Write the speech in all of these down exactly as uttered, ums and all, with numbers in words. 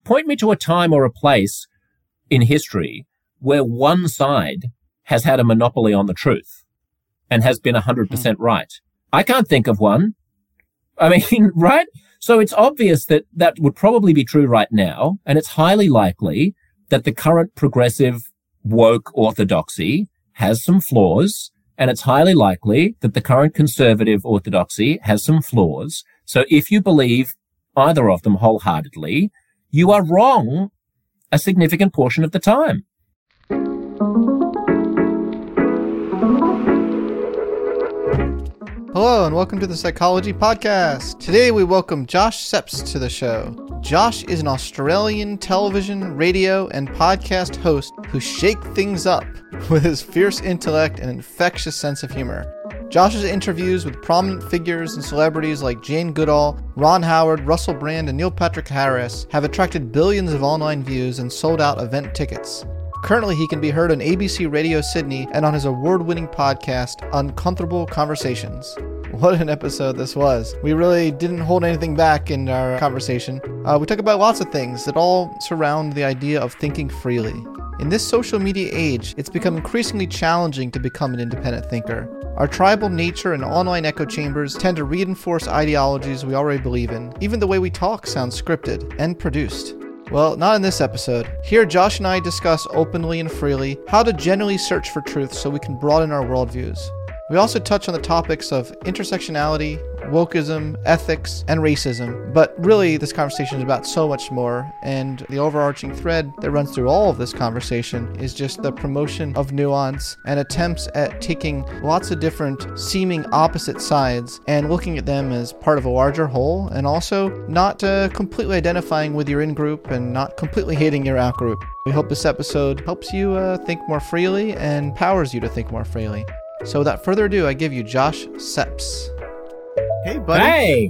point me to a time or a place in history where one side has had a monopoly on the truth and has been one hundred percent right. I can't think of one. I mean, right? So it's obvious that that would probably be true right now, and it's highly likely that the current progressive woke orthodoxy has some flaws, and it's highly likely that the current conservative orthodoxy has some flaws. So if you believe either of them wholeheartedly, you are wrong a significant portion of the time. Hello and welcome to the Psychology Podcast. Today we welcome Josh Sepps to the show. Josh is an Australian television, radio, and podcast host who shake things up with his fierce intellect and infectious sense of humor. Josh's interviews with prominent figures and celebrities like Jane Goodall, Ron Howard, Russell Brand, and Neil Patrick Harris have attracted billions of online views and sold out event tickets. Currently, he can be heard on A B C Radio Sydney and on his award-winning podcast, Uncomfortable Conversations. What an episode this was. We really didn't hold anything back in our conversation. Uh, we talk about lots of things that all surround the idea of thinking freely. In this social media age, it's become increasingly challenging to become an independent thinker. Our tribal nature and online echo chambers tend to reinforce ideologies we already believe in. Even the way we talk sounds scripted and produced. Well, not in this episode. Here, Josh and I discuss openly and freely how to generally search for truth so we can broaden our worldviews. We also touch on the topics of intersectionality, wokeism, ethics, and racism. But really, this conversation is about so much more, and the overarching thread that runs through all of this conversation is just the promotion of nuance and attempts at taking lots of different seeming opposite sides and looking at them as part of a larger whole, and also not uh, completely identifying with your in-group and not completely hating your out-group. We hope this episode helps you uh, think more freely and empowers you to think more freely. So without further ado, I give you Josh Sepps. Hey, buddy. Hey.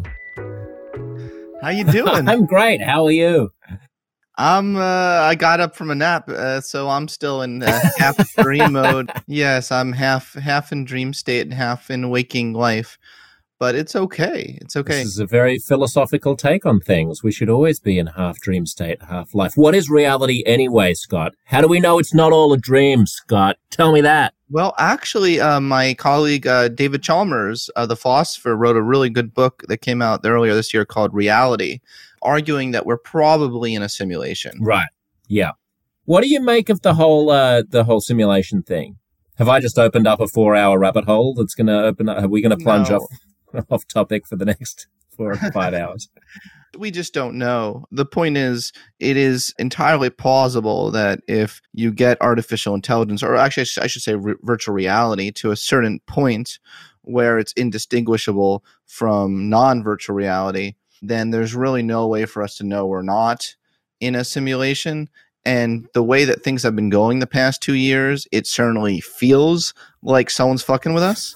How you doing? I'm great. How are you? I'm, uh, I got up from a nap, uh, so I'm still in uh, half dream mode. Yes, I'm half, half in dream state and half in waking life. But it's okay. It's okay. This is a very philosophical take on things. We should always be in half dream state, half life. What is reality anyway, Scott? How do we know it's not all a dream, Scott? Tell me that. Well, actually, uh, my colleague uh, David Chalmers, uh, the philosopher, wrote a really good book that came out earlier this year called Reality, arguing that we're probably in a simulation. Right. Yeah. What do you make of the whole uh, the whole simulation thing? Have I just opened up a four-hour rabbit hole that's going to open up? Are we going to plunge No. off off topic for the next four or five hours? We just don't know. The point is, it is entirely plausible that if you get artificial intelligence, or actually I sh- I should say re- virtual reality, to a certain point where it's indistinguishable from non-virtual reality, then there's really no way for us to know we're not in a simulation. And the way that things have been going the past two years, it certainly feels like someone's fucking with us.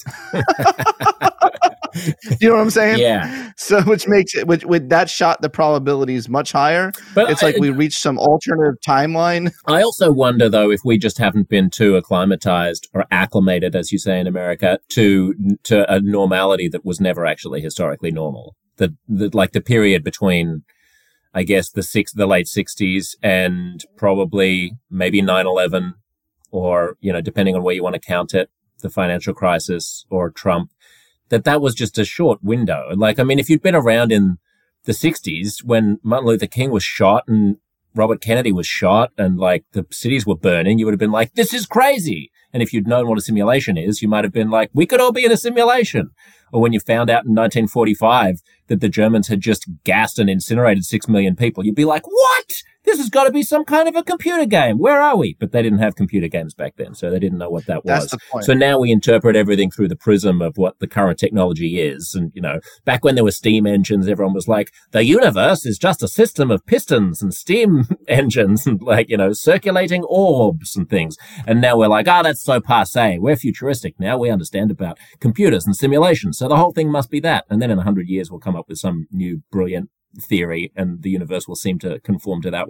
Do you know what I'm saying? Yeah. So, which makes it, which with that shot, the probability is much higher. But it's I, like we reached some alternative timeline. I also wonder, though, if we just haven't been too acclimatized or acclimated, as you say in America, to to a normality that was never actually historically normal. The, the like the period between, I guess, the six, the late sixties and probably maybe nine eleven, or, you know, depending on where you want to count it, the financial crisis or Trump, that that was just a short window. Like, I mean, if you'd been around in the sixties when Martin Luther King was shot and Robert Kennedy was shot and, like, the cities were burning, you would have been like, this is crazy. And if you'd known what a simulation is, you might have been like, we could all be in a simulation. Or when you found out in nineteen forty-five that the Germans had just gassed and incinerated six million people, you'd be like, what? This has got to be some kind of a computer game. Where are we? But they didn't have computer games back then, so they didn't know what that was. That's the point. So now we interpret everything through the prism of what the current technology is. And, you know, back when there were steam engines, everyone was like, the universe is just a system of pistons and steam engines and, like, you know, circulating orbs and things. And now we're like, oh, that's so passé. We're futuristic now. We understand about computers and simulations. So the whole thing must be that. And then in a hundred years, we'll come up with some new brilliant theory and the universe will seem to conform to that one.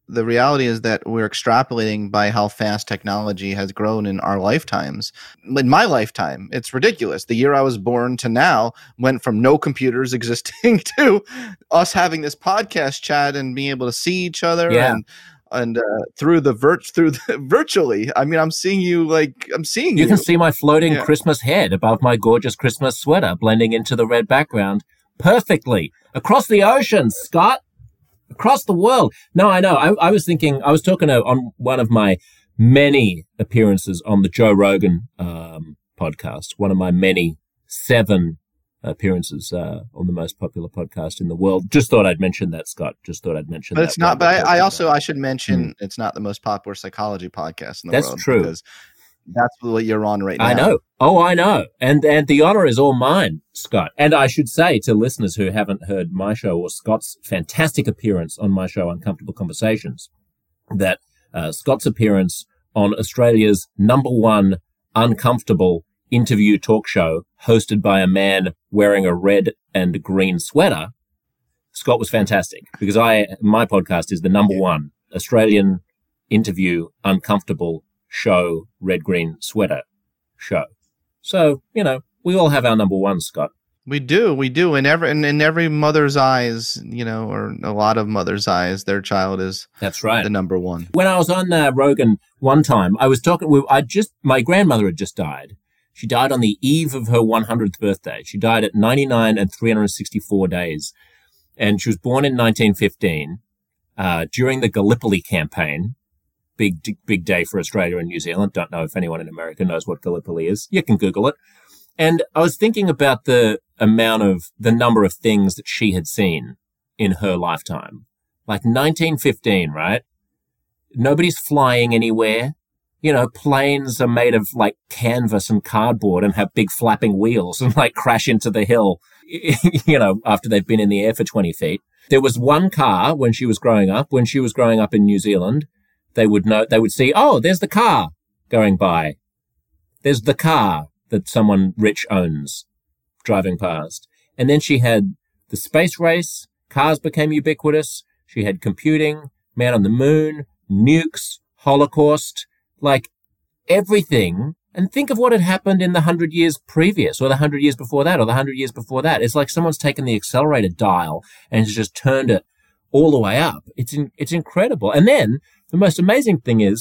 the reality is that we're extrapolating by how fast technology has grown in our lifetimes. In my lifetime, it's ridiculous. The year I was born to now went from no computers existing to us having this podcast chat and being able to see each other Yeah. and and uh, through the virt through the, virtually. I mean, I'm seeing you like I'm seeing you. You can see my floating Yeah. Christmas head above my gorgeous Christmas sweater blending into the red background perfectly. Across the ocean, Scott. Across the world. No, I know. I, I was thinking, I was talking to, on one of my many appearances on the Joe Rogan um, podcast, one of my many seven appearances uh, on the most popular podcast in the world. Just thought I'd mention that, Scott. Just thought I'd mention But that. it's not. But I, I also I should mention Mm. it's not the most popular psychology podcast in the That's world. true. Because that's what you're on right now. I know. Oh, I know. And and the honor is all mine, Scott. And I should say to listeners who haven't heard my show or Scott's fantastic appearance on my show, Uncomfortable Conversations, that uh, Scott's appearance on Australia's number one uncomfortable interview talk show hosted by a man wearing a red and green sweater, Scott was fantastic because I my podcast is the number one Australian interview uncomfortable show, red green sweater show. So, you know, we all have our number one, Scott. We do, we do. In every in, in every mother's eyes, you know, or a lot of mothers' eyes, their child is That's right. the number one. When I was on uh, Rogan one time, I was talking with, I just, my grandmother had just died. She died on the eve of her one hundredth birthday. She died at ninety-nine and three hundred sixty-four days. And she was born in nineteen fifteen, uh, during the Gallipoli campaign. Big, big day for Australia and New Zealand. Don't know if anyone in America knows what Gallipoli is. You can Google it. And I was thinking about the amount of, the number of things that she had seen in her lifetime. Like nineteen fifteen, right? Nobody's flying anywhere. You know, planes are made of like canvas and cardboard and have big flapping wheels and like crash into the hill, you know, after they've been in the air for twenty feet. There was one car when she was growing up, when she was growing up in New Zealand, they would know, they would see, oh, there's the car going by. There's the car that someone rich owns driving past. And then she had the space race. Cars became ubiquitous. She had computing, man on the moon, nukes, Holocaust, like everything. And think of what had happened in the hundred years previous, or the hundred years before that, or the hundred years before that. It's like someone's taken the accelerator dial and has just turned it all the way up. It's in, it's incredible. And then the most amazing thing is,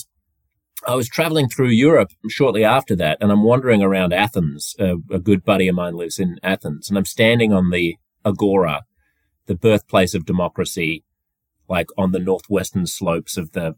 I was traveling through Europe shortly after that, and I'm wandering around Athens. Uh, a good buddy of mine lives in Athens, and I'm standing on the Agora, the birthplace of democracy, like on the northwestern slopes of the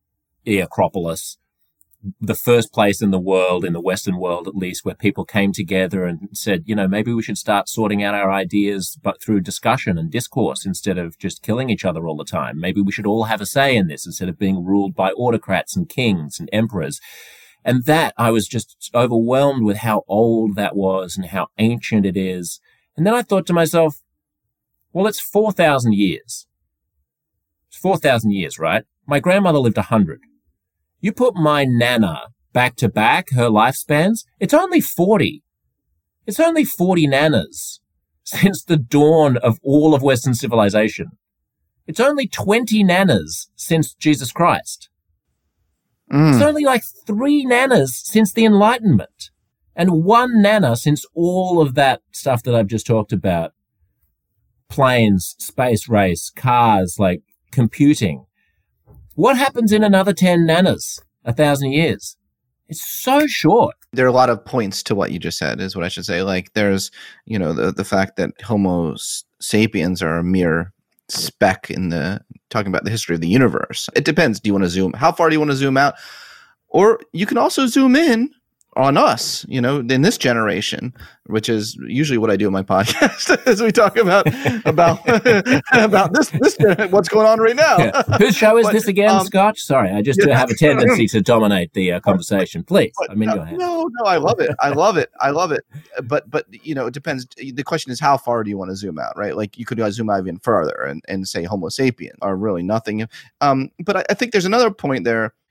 Acropolis, the first place in the world, in the Western world at least, where people came together and said, you know, maybe we should start sorting out our ideas, but through discussion and discourse instead of just killing each other all the time. Maybe we should all have a say in this instead of being ruled by autocrats and kings and emperors. And that, I was just overwhelmed with how old that was and how ancient it is. And then I thought to myself, well, it's four thousand years. It's four thousand years, right? My grandmother lived one hundred. You put my Nana back to back, her lifespans, it's only forty. It's only forty Nanas since the dawn of all of Western civilization. It's only twenty Nanas since Jesus Christ. Mm. It's only like three Nanas since the Enlightenment. And one Nana since all of that stuff that I've just talked about. Planes, space race, cars, like computing. What happens in another ten nanas, a thousand years? It's so short. There are a lot of points to what you just said, is what I should say. Like there's, you know, the, the fact that Homo sapiens are a mere speck in the, talking about the history of the universe. It depends. Do you want to zoom? How far do you want to zoom out? Or you can also zoom in on us, you know, in this generation, which is usually what I do in my podcast, as we talk about about about this this what's going on right now. Yeah. Whose show is But, this again, um, Scott? Sorry, I just yeah. have a tendency to dominate the uh, conversation. Please, But, I'm in no, your hands. no, no, I love it. I love it. I love it. But but you know, it depends. The question is, how far do you want to zoom out, right? Like you could uh, zoom out even further and, and say Homo sapien or really nothing. Um, but I, I think there's another point there.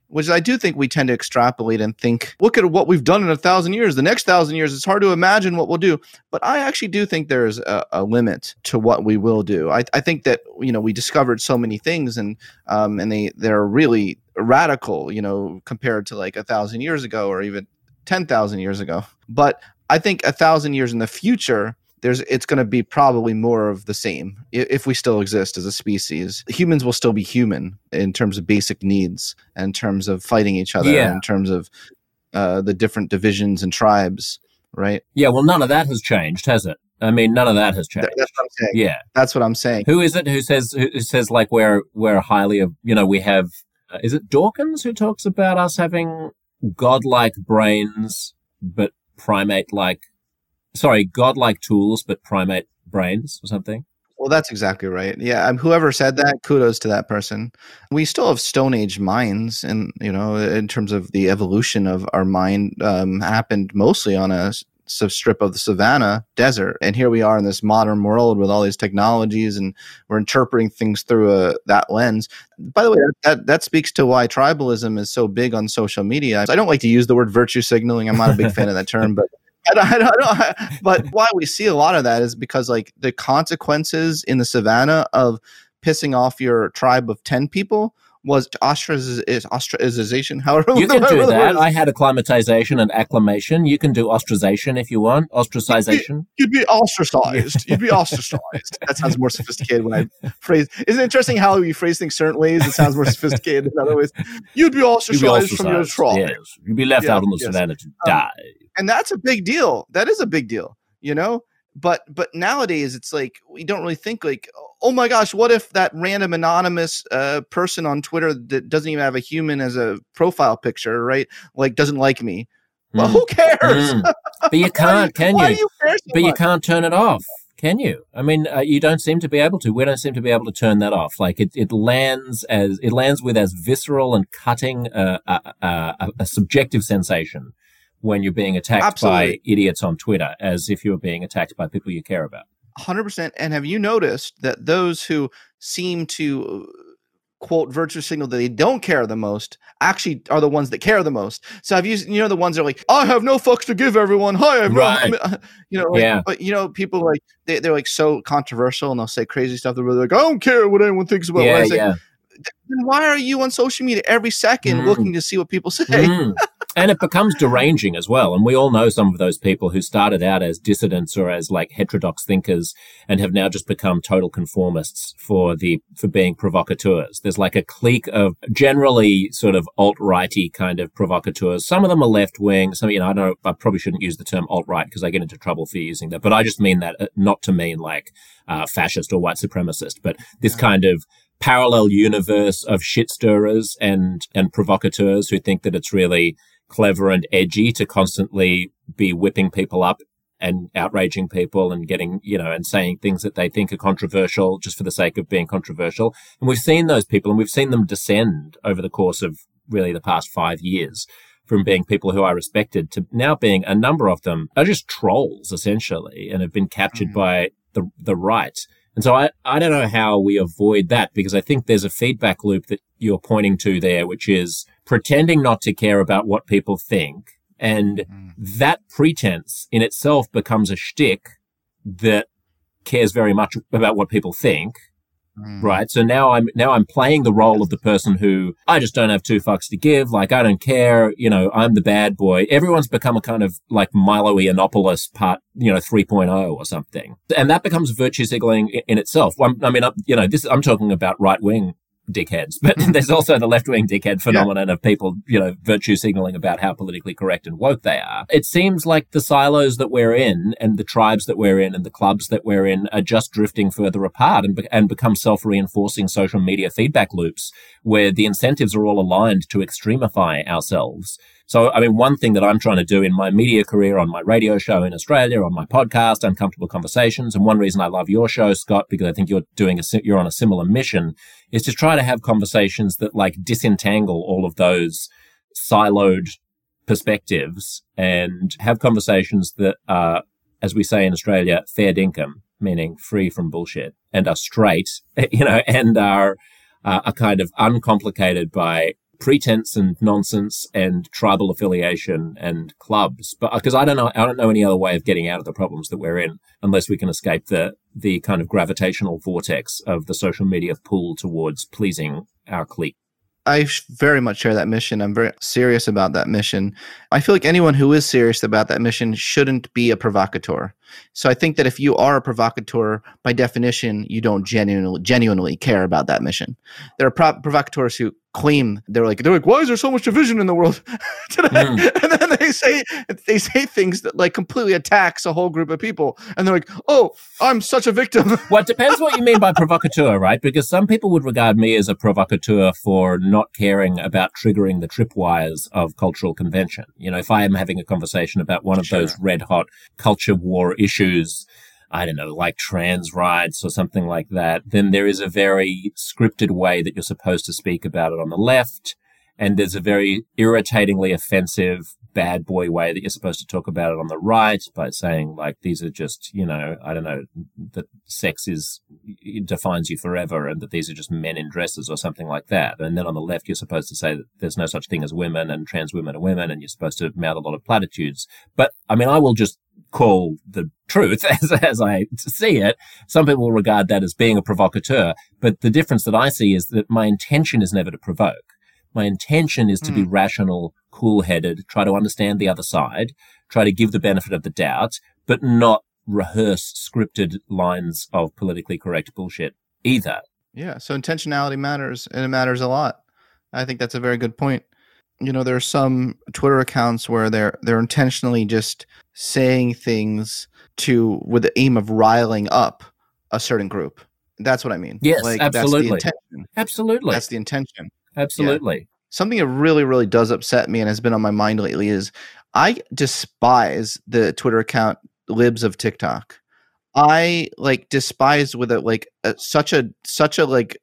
which I do think we tend to extrapolate and think, look at what we've done in a thousand years. The next thousand years, it's hard to imagine what we'll do. But I actually do think there's a, a limit to what we will do. I, I think that, you know, we discovered so many things and um, and they, they're really radical, you know, compared to like a thousand years ago or even ten thousand years ago. But I think a thousand years in the future, there's it's going to be probably more of the same if we still exist as a species. Humans will still be human in terms of basic needs, in terms of fighting each other, yeah. in terms of uh, the different divisions and tribes, right? Yeah, well, none of that has changed, has it? I mean, none of that has changed. That's what I'm saying. Yeah, that's what I'm saying. Who is it who says who says like we're we're highly of you know we have uh, is it Dawkins who talks about us having godlike brains but primate like sorry godlike tools but primate brains or something? Well, that's exactly right. Yeah, um, whoever said that, kudos to that person. We still have Stone Age minds, and you know, in terms of the evolution of our mind, um, happened mostly on a strip of the savannah desert, and here we are in this modern world with all these technologies, and we're interpreting things through a, that lens. By the way, that that speaks to why tribalism is so big on social media. I don't like to use the word virtue signaling. I'm not a big fan of that term, but. I don't, I don't, I don't, but why we see a lot of that is because like the consequences in the savannah of pissing off your tribe of ten people was ostracization. However, you can do that. I had acclimatization and acclimation. You can do ostracization if you want. Ostracization. You'd be, you'd be ostracized. You'd be ostracized. That sounds more sophisticated when I phrase. Isn't it interesting how you phrase things certain ways? It sounds more sophisticated in other ways. You'd be ostracized, You'd be ostracized from your tribe. Yes. You'd be left yeah, out on the yes. savannah to um, die. And that's a big deal. That is a big deal, you know? But but nowadays, it's like, we don't really think like, oh my gosh, what if that random anonymous uh, person on Twitter that doesn't even have a human as a profile picture, right? Like, doesn't like me. Mm. Well, who cares? Mm. But you can't, can you? Why do you care so but much? You can't turn it off, can you? I mean, uh, you don't seem to be able to. We don't seem to be able to turn that off. Like, it, it lands as, it lands with as visceral and cutting uh, a, a, a subjective sensation when you're being attacked Absolutely. by idiots on Twitter as if you're being attacked by people you care about. one hundred percent. And have you noticed that those who seem to quote virtue signal that they don't care the most actually are the ones that care the most? So have you, you know, the ones that are like, I have no fucks to give everyone. Hi, I have right. no, you know, like, yeah. but you know, people like, they, they're like so controversial and they'll say crazy stuff. They're really like, I don't care what anyone thinks about yeah, what I say. Yeah. Then why are you on social media every second mm. looking to see what people say? Mm. And it becomes deranging as well. And we all know some of those people who started out as dissidents or as like heterodox thinkers and have now just become total conformists for the for being provocateurs. There's like a clique of generally sort of alt-righty kind of provocateurs. Some of them are left-wing. Some, you know, I don't know, I probably shouldn't use the term alt-right because I get into trouble for using that. But I just mean that not to mean like uh, fascist or white supremacist, but this kind of parallel universe of shit stirrers and, and provocateurs who think that it's really clever and edgy to constantly be whipping people up and outraging people and getting, you know, and saying things that they think are controversial just for the sake of being controversial. And we've seen those people and we've seen them descend over the course of really the past five years from being people who I respected to now being a number of them are just trolls essentially and have been captured mm-hmm. by the, the right. And so I, I don't know how we avoid that because I think there's a feedback loop that you're pointing to there, which is pretending not to care about what people think. And mm. that pretense in itself becomes a shtick that cares very much about what people think. Mm. Right. So now I'm, now I'm playing the role of the person who I just don't have two fucks to give. Like, I don't care. You know, I'm the bad boy. Everyone's become a kind of like Milo Yiannopoulos part, you know, three point oh or something. And that becomes virtue signaling in, in itself. I'm, I mean, I'm, you know, this, I'm talking about right wing dickheads, but there's also the left-wing dickhead phenomenon yeah. of people, you know, virtue signaling about how politically correct and woke they are. It seems like the silos that we're in and the tribes that we're in and the clubs that we're in are just drifting further apart and, be- and become self-reinforcing social media feedback loops where the incentives are all aligned to extremify ourselves. So, I mean, one thing that I'm trying to do in my media career, on my radio show in Australia, on my podcast, Uncomfortable Conversations, and one reason I love your show, Scott, because I think you're doing a, you're on a similar mission, is to try to have conversations that like disentangle all of those siloed perspectives and have conversations that are, as we say in Australia, fair dinkum, meaning free from bullshit, and are straight, you know, and are, uh, are kind of uncomplicated by pretense and nonsense and tribal affiliation and clubs. But because I don't know, I don't know any other way of getting out of the problems that we're in unless we can escape the the kind of gravitational vortex of the social media pull towards pleasing our clique. I very much share that mission. I'm very serious about that mission. I feel like anyone who is serious about that mission shouldn't be a provocateur. So I think that if you are a provocateur, by definition, you don't genuinely genuinely care about that mission. There are pro- provocateurs who claim they're like they're like, why is there so much division in the world today? Mm. And then they say they say things that like completely attacks a whole group of people, and they're like, oh, I'm such a victim. Well, it depends what you mean by provocateur, right? Because some people would regard me as a provocateur for not caring about triggering the tripwires of cultural convention. You know, if I am having a conversation about one of sure. those red hot culture war issues, I don't know, like trans rights or something like that, then there is a very scripted way that you're supposed to speak about it on the left. And there's a very irritatingly offensive bad boy way that you're supposed to talk about it on the right by saying like, these are just, you know, I don't know, that sex is, it defines you forever and that these are just men in dresses or something like that. And then on the left, you're supposed to say that there's no such thing as women and trans women are women, and you're supposed to mouth a lot of platitudes. But I mean, I will just call the truth as, as I see it. Some people will regard that as being a provocateur, but the difference that I see is that my intention is never to provoke. My intention is to mm. be rational, cool-headed, try to understand the other side, try to give the benefit of the doubt, but not rehearse scripted lines of politically correct bullshit either. Yeah, so intentionality matters, and it matters a lot. I think that's a very good point. You know, there are some Twitter accounts where they're they're intentionally just saying things to with the aim of riling up a certain group. That's what I mean. Yes, like, absolutely. That's the intention. Absolutely. That's the intention. Absolutely. Yeah. Something that really, really does upset me and has been on my mind lately is I despise the Twitter account Libs of TikTok. I like despise with it like a, such a such a like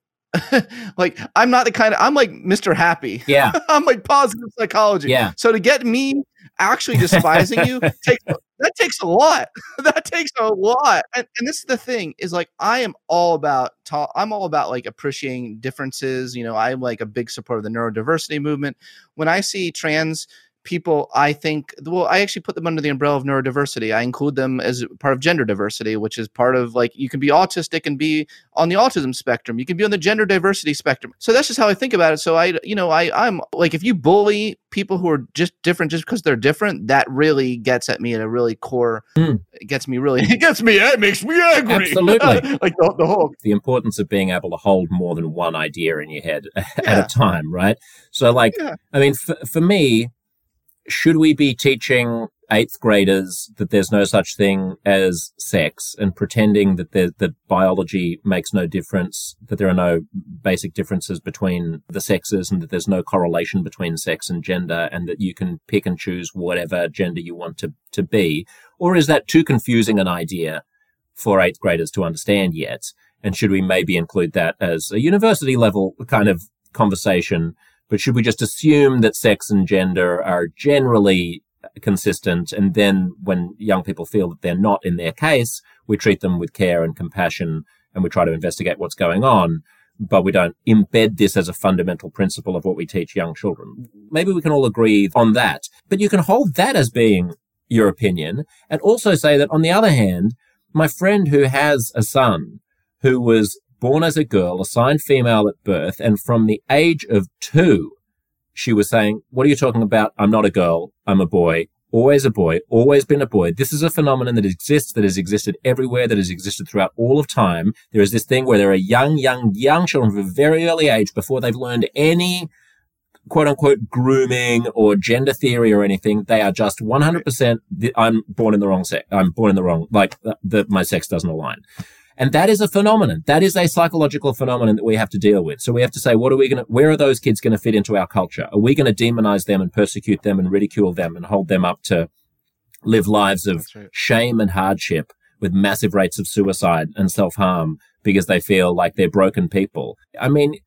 like I'm not the kind of I'm like Mister Happy. Yeah. I'm like positive psychology. Yeah. So to get me actually despising you takes that takes a lot. That takes a lot. And, and this is the thing is like I am all about ta- I'm all about like appreciating differences. You know, I'm like a big supporter of the neurodiversity movement. When I see trans people, I think, well, I actually put them under the umbrella of neurodiversity. I include them as part of gender diversity, which is part of like, you can be autistic and be on the autism spectrum. You can be on the gender diversity spectrum. So that's just how I think about it. So I, you know, I, I'm like, if you bully people who are just different, just because they're different, that really gets at me at a really core, mm. it gets me really, it gets me, it makes me angry. Absolutely. Like the, the whole. The importance of being able to hold more than one idea in your head yeah. at a time, right? So like, yeah. I mean, for, for me, should we be teaching eighth graders that there's no such thing as sex and pretending that there, that biology makes no difference, that there are no basic differences between the sexes and that there's no correlation between sex and gender and that you can pick and choose whatever gender you want to, to be? Or is that too confusing an idea for eighth graders to understand yet? And should we maybe include that as a university level kind of conversation? But should we just assume that sex and gender are generally consistent, and then when young people feel that they're not in their case, we treat them with care and compassion and we try to investigate what's going on, but we don't embed this as a fundamental principle of what we teach young children? Maybe we can all agree on that. But you can hold that as being your opinion and also say that, on the other hand, my friend who has a son who was born as a girl, assigned female at birth, and from the age of two, she was saying, what are you talking about? I'm not a girl. I'm a boy. Always a boy. Always been a boy. This is a phenomenon that exists, that has existed everywhere, that has existed throughout all of time. There is this thing where there are young, young, young children from a very early age, before they've learned any quote-unquote grooming or gender theory or anything. They are just one hundred percent, I'm born in the wrong sex. I'm born in the wrong, like, the, the, my sex doesn't align. And that is a phenomenon. That is a psychological phenomenon that we have to deal with. So we have to say, what are we going to, where are those kids going to fit into our culture? Are we going to demonize them and persecute them and ridicule them and hold them up to live lives of right. shame and hardship with massive rates of suicide and self-harm because they feel like they're broken people? I mean,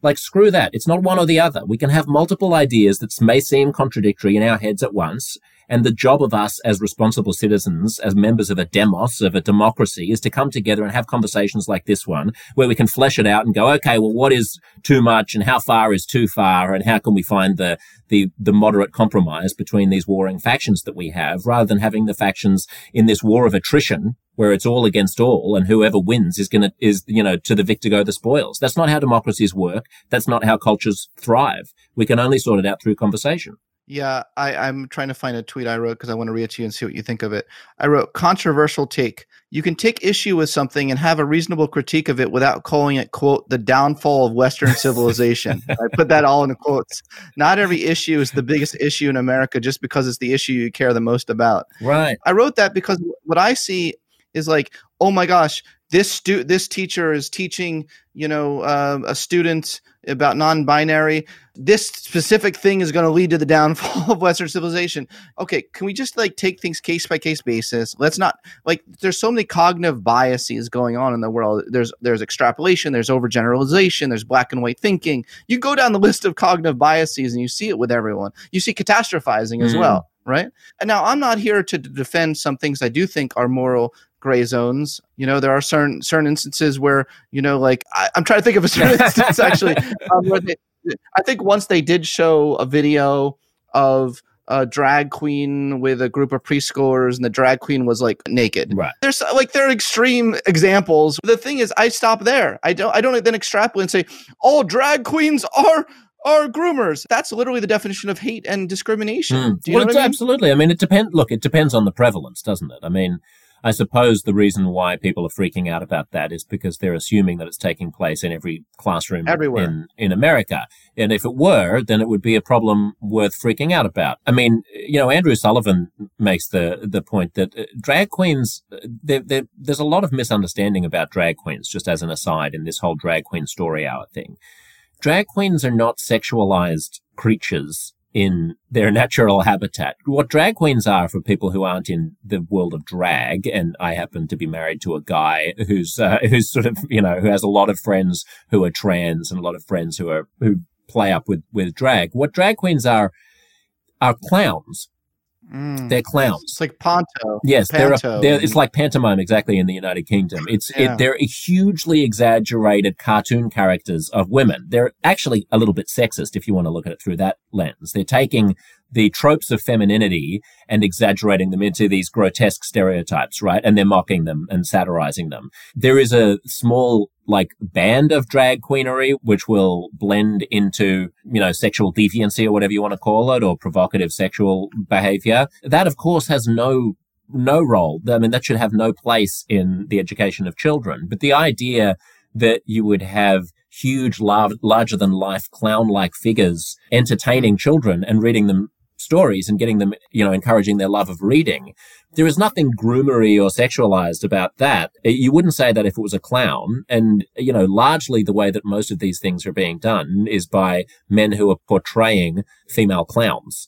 Like, screw that. It's not one or the other. We can have multiple ideas that may seem contradictory in our heads at once. And the job of us as responsible citizens, as members of a demos, of a democracy, is to come together and have conversations like this one, where we can flesh it out and go, okay, well, what is too much and how far is too far, and how can we find the, the, the moderate compromise between these warring factions that we have, rather than having the factions in this war of attrition where it's all against all, and whoever wins is going to, is, you know, to the victor go the spoils. That's not how democracies work. That's not how cultures thrive. We can only sort it out through conversation. Yeah, I, I'm trying to find a tweet I wrote because I want to read it to you and see what you think of it. I wrote, controversial take. You can take issue with something and have a reasonable critique of it without calling it, quote, the downfall of Western civilization. I put that all in quotes. Not every issue is the biggest issue in America just because it's the issue you care the most about. Right. I wrote that because what I see is like, oh my gosh, this stu- this teacher is teaching, you know, uh, a student about non-binary. This specific thing is going to lead to the downfall of Western civilization. Okay, can we just like take things case by case basis? Let's not like. There's so many cognitive biases going on in the world. There's there's extrapolation. There's overgeneralization. There's black and white thinking. You go down the list of cognitive biases and you see it with everyone. You see catastrophizing as mm. well, right? And now I'm not here to defend some things I do think are moral gray zones. You know, there are certain certain instances where, you know, like I, I'm trying to think of a certain instance actually. Um, where they, I think once they did show a video of a drag queen with a group of preschoolers, and the drag queen was like naked. Right. There's like there are extreme examples. The thing is, I stop there. I don't. I don't then extrapolate and say all drag queens are. are groomers. That's literally the definition of hate and discrimination. Mm. Do you well, know what I mean? Absolutely. I mean, it depends. Look, it depends on the prevalence, doesn't it? I mean, I suppose the reason why people are freaking out about that is because they're assuming that it's taking place in every classroom Everywhere. in, in America. And if it were, then it would be a problem worth freaking out about. I mean, you know, Andrew Sullivan makes the, the point that uh, drag queens, they're, they're, there's a lot of misunderstanding about drag queens, just as an aside in this whole drag queen story hour thing. Drag queens are not sexualized creatures in their natural habitat. What drag queens are, for people who aren't in the world of drag, and I happen to be married to a guy who's uh, who's sort of, you know, who has a lot of friends who are trans and a lot of friends who are who play up with with drag. What drag queens are are clowns. Mm. They're clowns. It's like Panto. Yes, they're, Panto. a, they're it's like pantomime exactly in the United Kingdom. It's Yeah. it, they're hugely exaggerated cartoon characters of women. They're actually a little bit sexist if you want to look at it through that lens. They're taking the tropes of femininity and exaggerating them into these grotesque stereotypes, right? And they're mocking them and satirizing them. There is a small like band of drag queenery which will blend into, you know, sexual deviancy or whatever you want to call it, or provocative sexual behavior. That, of course, has no no role. I mean, that should have no place in the education of children. But the idea that you would have huge, lar- larger-than-life clown-like figures entertaining children and reading them stories and getting them, you know, encouraging their love of reading. There is nothing groomery or sexualized about that. You wouldn't say that if it was a clown. And, you know, largely the way that most of these things are being done is by men who are portraying female clowns.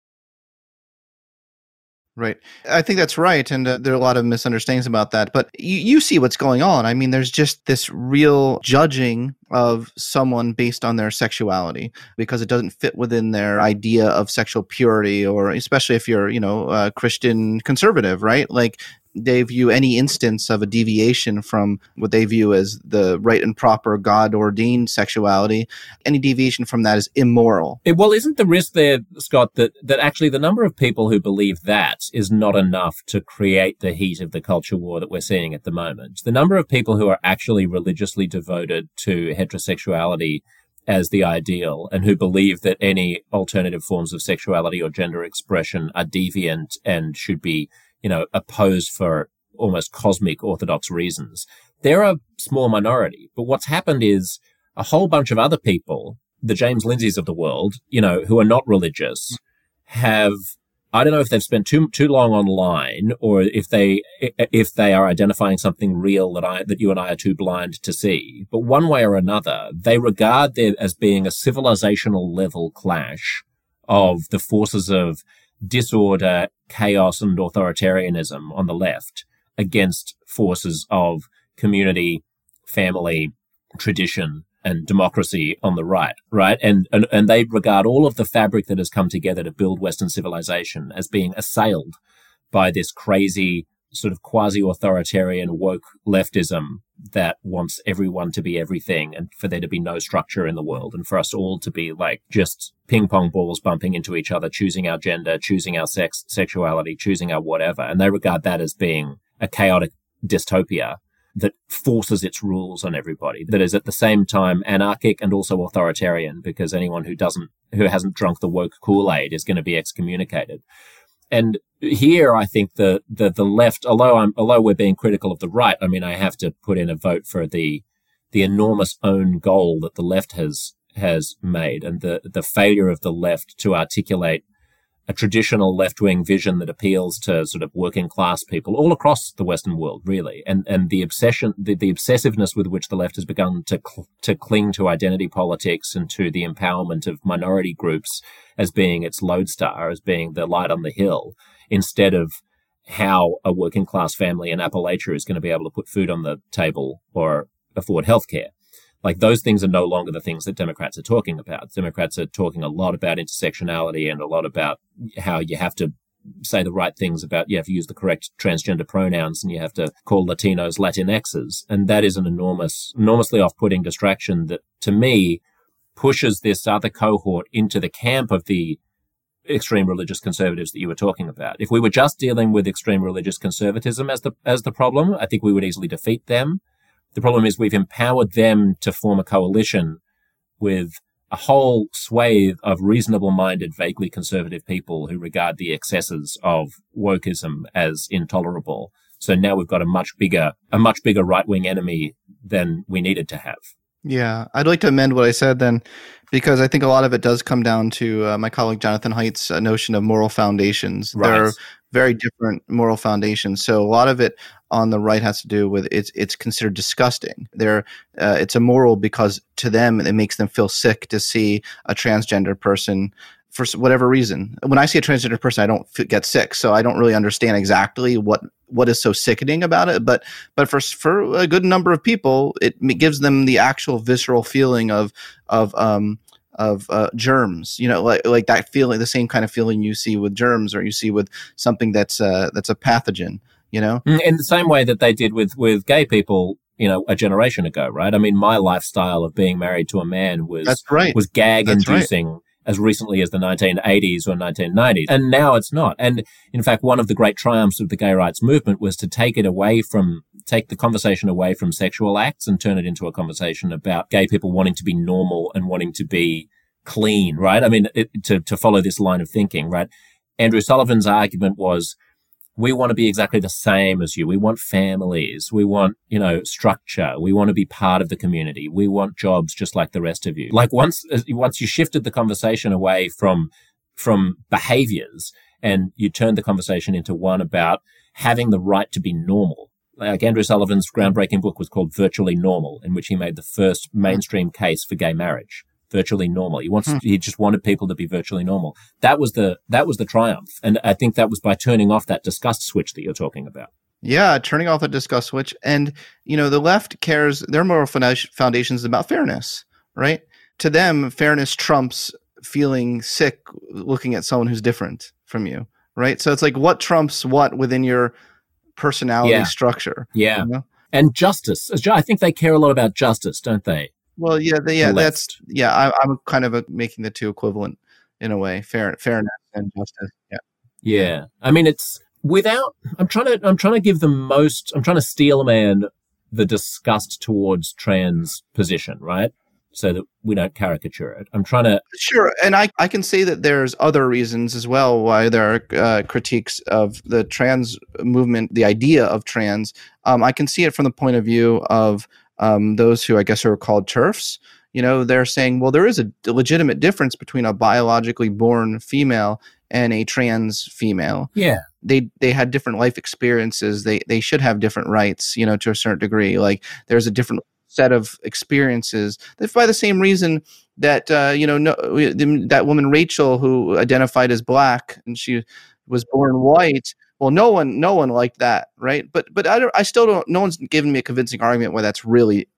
Right. I think that's right. And uh, there are a lot of misunderstandings about that. But you, you see what's going on. I mean, there's just this real judging of someone based on their sexuality because it doesn't fit within their idea of sexual purity, or especially if you're, you know, a Christian conservative, right? Like they view any instance of a deviation from what they view as the right and proper God-ordained sexuality. Any deviation from that is immoral. It, well, isn't the risk there, Scott, that, that actually the number of people who believe that is not enough to create the heat of the culture war that we're seeing at the moment? The number of people who are actually religiously devoted to heterosexuality as the ideal and who believe that any alternative forms of sexuality or gender expression are deviant and should be, you know, opposed for almost cosmic orthodox reasons. They're a small minority. But what's happened is a whole bunch of other people, the James Lindsays of the world, you know, who are not religious, have, I don't know if they've spent too too long online, or if they if they are identifying something real that I that you and I are too blind to see. But one way or another, they regard there as being a civilizational level clash of the forces of disorder, chaos, and authoritarianism on the left against forces of community, family, tradition, and democracy on the right, right? And, and and they regard all of the fabric that has come together to build Western civilization as being assailed by this crazy sort of quasi-authoritarian woke leftism that wants everyone to be everything and for there to be no structure in the world and for us all to be like just ping pong balls bumping into each other, choosing our gender, choosing our sex, sexuality, choosing our whatever. And they regard that as being a chaotic dystopia that forces its rules on everybody, that is at the same time anarchic and also authoritarian, because anyone who doesn't, who hasn't drunk the woke Kool-Aid is going to be excommunicated. And here, I think the, the, the left, although I'm, although we're being critical of the right, I mean, I have to put in a vote for the, the enormous own goal that the left has, has made and the, the failure of the left to articulate a traditional left-wing vision that appeals to sort of working class people all across the Western world, really. And, and the obsession, the, the obsessiveness with which the left has begun to, cl- to cling to identity politics and to the empowerment of minority groups as being its lodestar, as being the light on the hill, instead of how a working class family in Appalachia is going to be able to put food on the table or afford healthcare. Like those things are no longer the things that Democrats are talking about. Democrats are talking a lot about intersectionality and a lot about how you have to say the right things about, you have to use the correct transgender pronouns and you have to call Latinos Latinxes. And that is an enormous, enormously off-putting distraction that, to me, pushes this other cohort into the camp of the extreme religious conservatives that you were talking about. If we were just dealing with extreme religious conservatism as the, as the problem, I think we would easily defeat them. The problem is we've empowered them to form a coalition with a whole swathe of reasonable-minded, vaguely conservative people who regard the excesses of wokeism as intolerable. So now we've got a much bigger, a much bigger right-wing enemy than we needed to have. Yeah, I'd like to amend what I said then, because I think a lot of it does come down to uh, my colleague Jonathan Haidt's uh, notion of moral foundations. Right. There are very different moral foundations. So a lot of it on the right has to do with it's it's considered disgusting. They're uh, it's immoral because to them it makes them feel sick to see a transgender person for whatever reason. When I see a transgender person, I don't f- get sick, so I don't really understand exactly what what is so sickening about it. But but for for a good number of people, it gives them the actual visceral feeling of of um of uh, germs. You know, like like that feeling, the same kind of feeling you see with germs, or you see with something that's uh, that's a pathogen. You know, in the same way that they did with with gay people, you know, a generation ago, right? I mean, my lifestyle of being married to a man was that's right. was gag that's inducing. Right. As recently as the nineteen eighties or nineteen nineties. And now it's not. And in fact, one of the great triumphs of the gay rights movement was to take it away from, take the conversation away from sexual acts and turn it into a conversation about gay people wanting to be normal and wanting to be clean, right? I mean, it, to, to follow this line of thinking, right? Andrew Sullivan's argument was, we want to be exactly the same as you. We want families. We want, you know, structure. We want to be part of the community. We want jobs just like the rest of you. Like once, once you shifted the conversation away from, from behaviors and you turned the conversation into one about having the right to be normal. Like Andrew Sullivan's groundbreaking book was called Virtually Normal, in which he made the first mainstream case for gay marriage. Virtually normal. He wants, hmm. he just wanted people to be virtually normal. That was the, that was the triumph. And I think that was by turning off that disgust switch that you're talking about. Yeah. Turning off the disgust switch. And, you know, the left cares, their moral foundation is about fairness, right? To them, fairness trumps feeling sick looking at someone who's different from you, right? So it's like, what trumps what within your personality yeah. structure? Yeah. You know? And justice. I think they care a lot about justice, don't they? Well, yeah, the, yeah, that's yeah. I, I'm kind of a, making the two equivalent in a way, fair, fairness and justice. Yeah, yeah. I mean, it's without. I'm trying to. I'm trying to give the most. I'm trying to steel man the disgust towards trans position, right? So that we don't caricature it. I'm trying to. Sure, and I I can say that there's other reasons as well why there are uh, critiques of the trans movement, the idea of trans. Um, I can see it from the point of view of. Um, those who I guess are called TERFs, you know, they're saying, well, there is a legitimate difference between a biologically born female and a trans female. Yeah. They they had different life experiences. They they should have different rights, you know, to a certain degree. Like there's a different set of experiences. That's by the same reason that, uh, you know, no, that woman, Rachel, who identified as black and she was born white. Well, no one, no one liked that, right? But, but I, don't, I still don't. No one's given me a convincing argument why that's really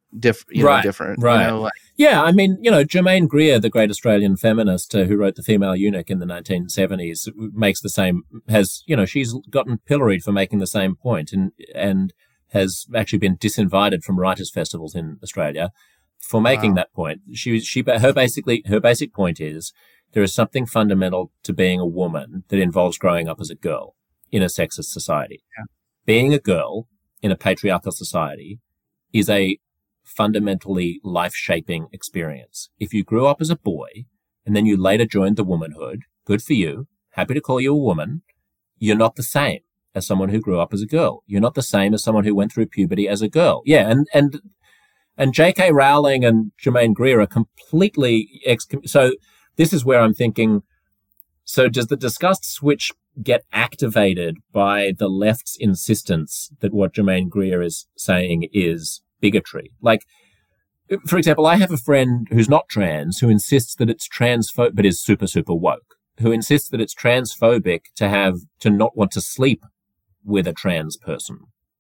diff- you right, know, different. Right. You know, like, yeah, I mean, you know, Germaine Greer, the great Australian feminist uh, who wrote The Female Eunuch in the nineteen seventies, makes the same, has, you know, she's gotten pilloried for making the same point and, and has actually been disinvited from writers' festivals in Australia for making wow. that point. She, she, her basically, her basic point is there is something fundamental to being a woman that involves growing up as a girl in a sexist society. Yeah. Being a girl in a patriarchal society is a fundamentally life-shaping experience. If you grew up as a boy and then you later joined the womanhood, good for you. Happy to call you a woman. You're not the same as someone who grew up as a girl. You're not the same as someone who went through puberty as a girl. Yeah, and and and J K. Rowling and Germaine Greer are completely ex. So this is where I'm thinking. So does the disgust switch get activated by the left's insistence that what Germaine Greer is saying is bigotry? Like, for example, I have a friend who's not trans who insists that it's transphobic, but is super, super woke, who insists that it's transphobic to have, to not want to sleep with a trans person.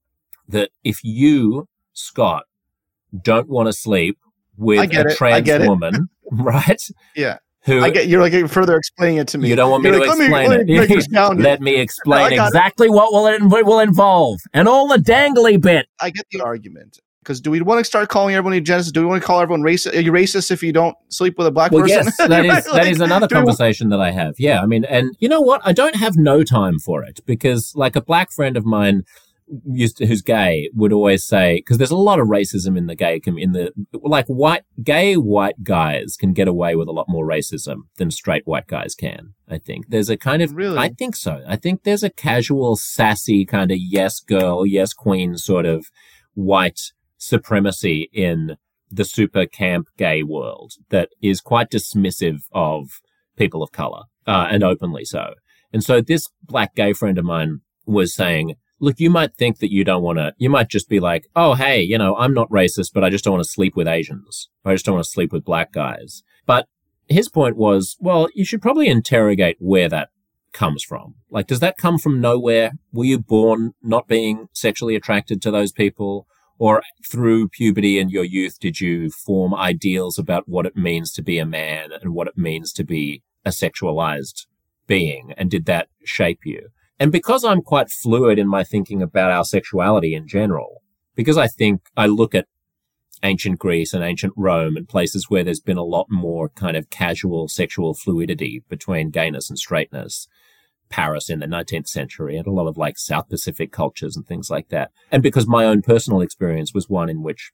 That if you, Scott, don't want to sleep with a it. trans woman, right? Yeah. Who, I get you're like further explaining it to me. You don't want me you're to like, explain let me, it. let me, let me, let me explain no, exactly it. what will it will involve and all the dangly bit. I get the argument. Because do we want to start calling everyone eugenicist? Do we want to call everyone racist? Are you racist if you don't sleep with a black well, person? Yes, that is like, that is another conversation we... that I have. Yeah, I mean, and you know what? I don't have no time for it because, like, a black friend of mine used to, who's gay would always say, because there's a lot of racism in the gay com- in the like white gay white guys can get away with a lot more racism than straight white guys can. I think there's a kind of really. I think so. I think there's a casual, sassy kind of yes girl, yes queen sort of white supremacy in the super camp gay world that is quite dismissive of people of color, uh, and openly so. And so this black gay friend of mine was saying, look, you might think that you don't want to, you might just be like, oh, hey, you know, I'm not racist, but I just don't want to sleep with Asians. Or I just don't want to sleep with black guys. But his point was, well, you should probably interrogate where that comes from. Like, does that come from nowhere? Were you born not being sexually attracted to those people? Or through puberty and your youth, did you form ideals about what it means to be a man and what it means to be a sexualized being? And did that shape you? And because I'm quite fluid in my thinking about our sexuality in general, because I think I look at ancient Greece and ancient Rome and places where there's been a lot more kind of casual sexual fluidity between gayness and straightness, Paris in the nineteenth century and a lot of like South Pacific cultures and things like that. And because my own personal experience was one in which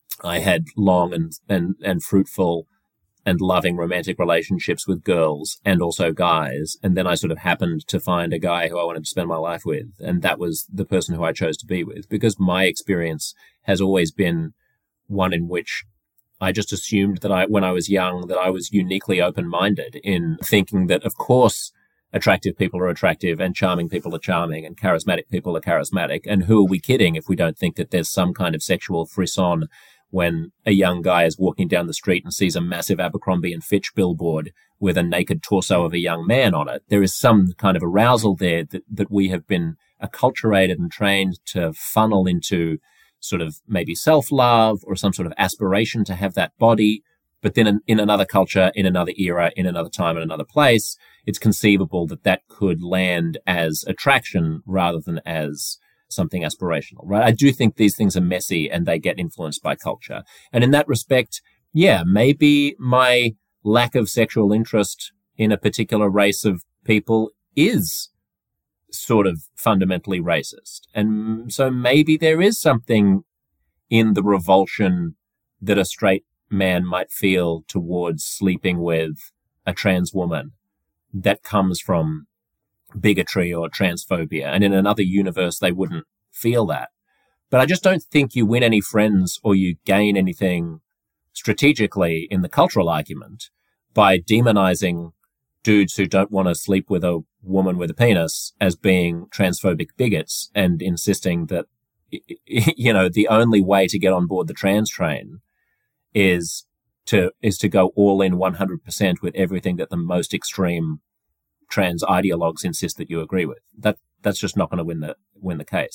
I had long and, and, and fruitful and loving romantic relationships with girls and also guys. And then I sort of happened to find a guy who I wanted to spend my life with. And that was the person who I chose to be with, because my experience has always been one in which I just assumed that I, when I was young, that I was uniquely open-minded in thinking that, of course, attractive people are attractive and charming people are charming and charismatic people are charismatic. And who are we kidding if we don't think that there's some kind of sexual frisson when a young guy is walking down the street and sees a massive Abercrombie and Fitch billboard with a naked torso of a young man on it. There is some kind of arousal there that, that we have been acculturated and trained to funnel into sort of maybe self-love or some sort of aspiration to have that body. But then in, in another culture, in another era, in another time, in another place, it's conceivable that that could land as attraction rather than as something aspirational, right? I do think these things are messy and they get influenced by culture. And in that respect, yeah, maybe my lack of sexual interest in a particular race of people is sort of fundamentally racist. And so maybe there is something in the revulsion that a straight man might feel towards sleeping with a trans woman that comes from bigotry or transphobia. And in another universe, they wouldn't feel that. But I just don't think you win any friends or you gain anything strategically in the cultural argument by demonizing dudes who don't want to sleep with a woman with a penis as being transphobic bigots and insisting that, you know, the only way to get on board the trans train is to is to go all in one hundred percent with everything that the most extreme trans ideologues insist that you agree with. That that's just not going to win the win the case.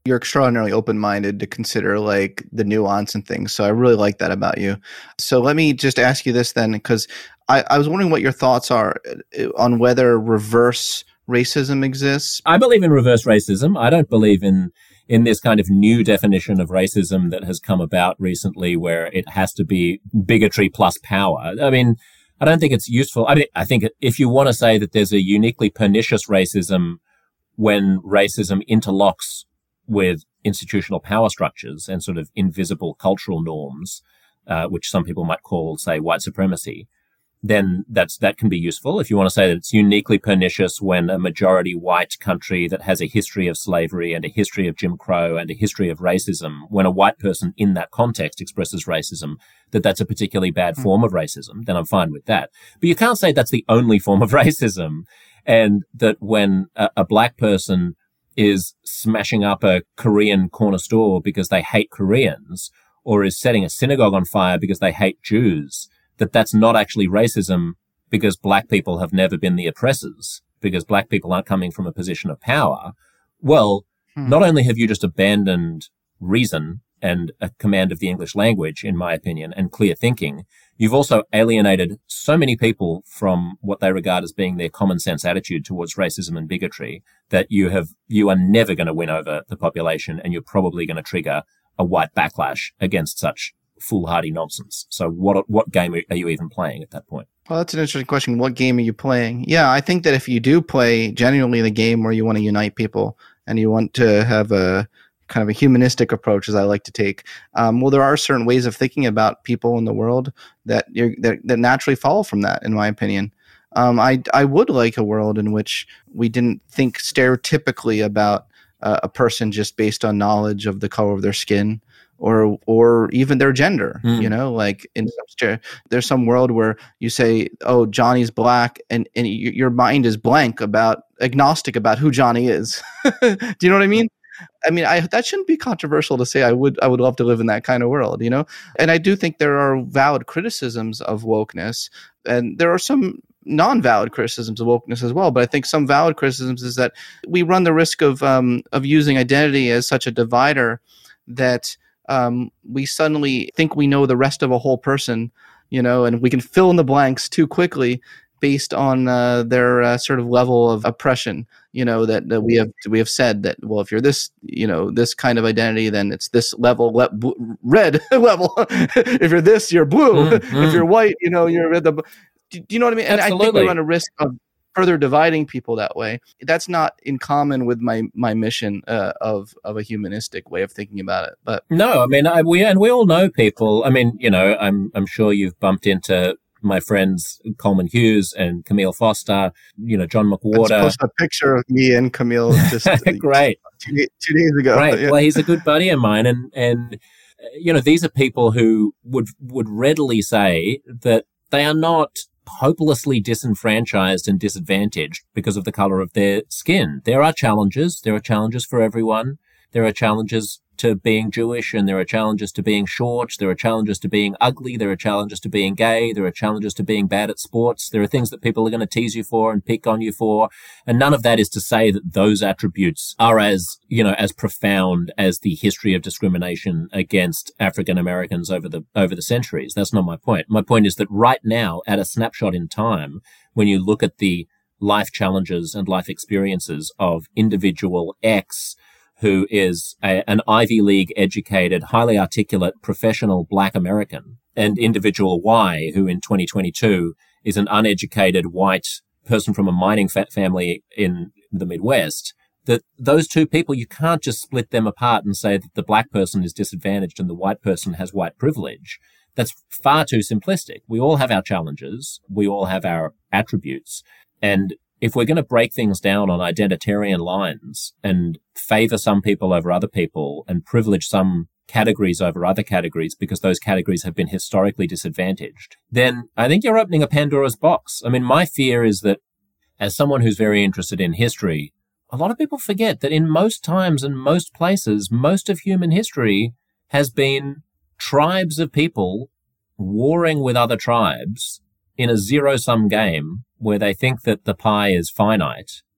You're extraordinarily open-minded to consider like the nuance and things. So I really like that about you. So let me just ask you this then, because I, I was wondering what your thoughts are on whether reverse racism exists. I believe in reverse racism. I don't believe in in this kind of new definition of racism that has come about recently where it has to be bigotry plus power. I mean, I don't think it's useful. I mean, I think if you want to say that there's a uniquely pernicious racism when racism interlocks with institutional power structures and sort of invisible cultural norms, uh, which some people might call, say, white supremacy, then that's that can be useful. If you want to say that it's uniquely pernicious when a majority white country that has a history of slavery and a history of Jim Crow and a history of racism, when a white person in that context expresses racism, that that's a particularly bad form of racism, then I'm fine with that. But you can't say that's the only form of racism, and that when a, a black person is smashing up a Korean corner store because they hate Koreans, or is setting a synagogue on fire because they hate Jews, that that's not actually racism because black people have never been the oppressors, because black people aren't coming from a position of power. Well, hmm. not only have you just abandoned reason and a command of the English language, in my opinion, and clear thinking, you've also alienated so many people from what they regard as being their common sense attitude towards racism and bigotry that you have, you are never going to win over the population, and you're probably going to trigger a white backlash against such foolhardy nonsense. So what what game are you even playing at that point? Well, that's an interesting question. What game are you playing? Yeah, I think that if you do play genuinely the game where you want to unite people and you want to have a kind of a humanistic approach, as I like to take, um, well, there are certain ways of thinking about people in the world that you're, that, that naturally follow from that, in my opinion. Um, I I would like a world in which we didn't think stereotypically about uh, a person just based on knowledge of the color of their skin, or or even their gender. Mm. You know, like in some, there's some world where you say, oh, Johnny's black, and, and y- your mind is blank about, agnostic about who Johnny is. Do you know what I mean? I mean, I, that shouldn't be controversial to say. I would I would love to live in that kind of world, you know? And I do think there are valid criticisms of wokeness, and there are some non-valid criticisms of wokeness as well. But I think some valid criticisms is that we run the risk of um, of using identity as such a divider that um, we suddenly think we know the rest of a whole person, you know, and we can fill in the blanks too quickly based on uh, their uh, sort of level of oppression, you know, that, that we have we have said that, well, if you're this, you know, this kind of identity, then it's this level, le- b- red level. If you're this, you're blue. Mm-hmm. If you're white, you know, you're the. Do, do you know what I mean? And Absolutely. I think we run a risk of further dividing people that way. That's not in common with my my mission uh, of of a humanistic way of thinking about it. But no, I mean, I, we and we all know people. I mean, you know, I'm I'm sure you've bumped into my friends Coleman Hughes and Camille Foster, you know, John McWhorter. I posted a picture of me and Camille just great two, two days ago. Right. Yeah. Well, he's a good buddy of mine, and and you know, these are people who would would readily say that they are not hopelessly disenfranchised and disadvantaged because of the color of their skin. There are challenges. There are challenges for everyone. There are challenges to being Jewish, and there are challenges to being short. There are challenges to being ugly. There are challenges to being gay. There are challenges to being bad at sports. There are things that people are going to tease you for and pick on you for. And none of that is to say that those attributes are as, you know, as profound as the history of discrimination against African Americans over the, over the centuries. That's not my point. My point is that right now, at a snapshot in time, when you look at the life challenges and life experiences of individual X, who is a, an Ivy League educated, highly articulate, professional Black American, and individual Y, who in twenty twenty-two is an uneducated white person from a mining fa- family in the Midwest, that those two people, you can't just split them apart and say that the Black person is disadvantaged and the white person has white privilege. That's far too simplistic. We all have our challenges. We all have our attributes. And if we're going to break things down on identitarian lines and favor some people over other people and privilege some categories over other categories because those categories have been historically disadvantaged, then I think you're opening a Pandora's box. I mean, my fear is that as someone who's very interested in history, a lot of people forget that in most times and most places, most of human history has been tribes of people warring with other tribes in a zero-sum game where they think that the pie is finite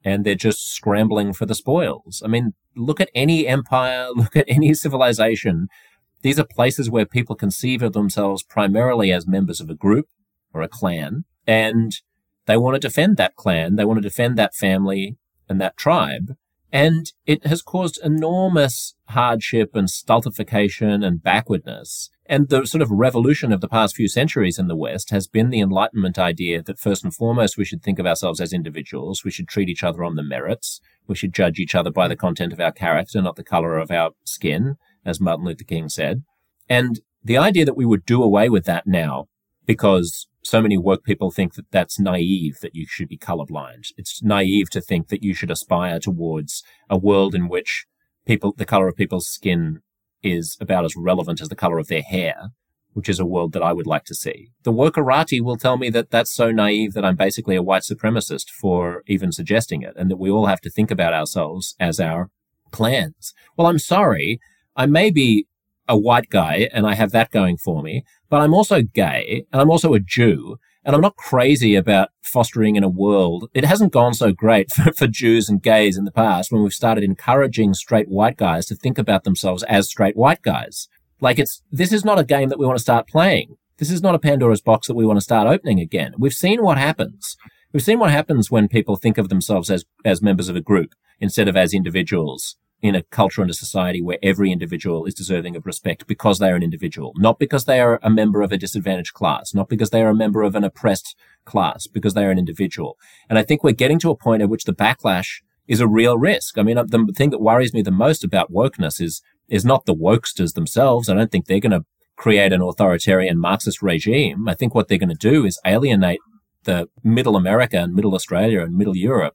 and they're just scrambling for the spoils. I mean, look at any empire, look at any civilization. These are places where people conceive of themselves primarily as members of a group or a clan, and they want to defend that clan, they want to defend that family and that tribe. And it has caused enormous hardship and stultification and backwardness. And the sort of revolution of the past few centuries in the West has been the Enlightenment idea that first and foremost, we should think of ourselves as individuals. We should treat each other on the merits. We should judge each other by the content of our character, not the color of our skin, as Martin Luther King said. And the idea that we would do away with that now, because so many woke people think that that's naive, that you should be colorblind. It's naive to think that you should aspire towards a world in which people, the color of people's skin is about as relevant as the color of their hair, which is a world that I would like to see. The wokerati will tell me that that's so naive that I'm basically a white supremacist for even suggesting it, and that we all have to think about ourselves as our clans. Well, I'm sorry. I may be a white guy and I have that going for me, but I'm also gay and I'm also a Jew, and I'm not crazy about fostering in a world. It hasn't gone so great for, for Jews and gays in the past when we've started encouraging straight white guys to think about themselves as straight white guys. Like it's, this is not a game that we want to start playing. This is not a Pandora's box that we want to start opening again. We've seen what happens. We've seen what happens when people think of themselves as, as members of a group instead of as individuals, in a culture and a society where every individual is deserving of respect because they are an individual, not because they are a member of a disadvantaged class, not because they are a member of an oppressed class, because they are an individual. And I think we're getting to a point at which the backlash is a real risk. I mean, the thing that worries me the most about wokeness is, is not the wokesters themselves. I don't think they're going to create an authoritarian Marxist regime. I think what they're going to do is alienate the middle America and middle Australia and middle Europe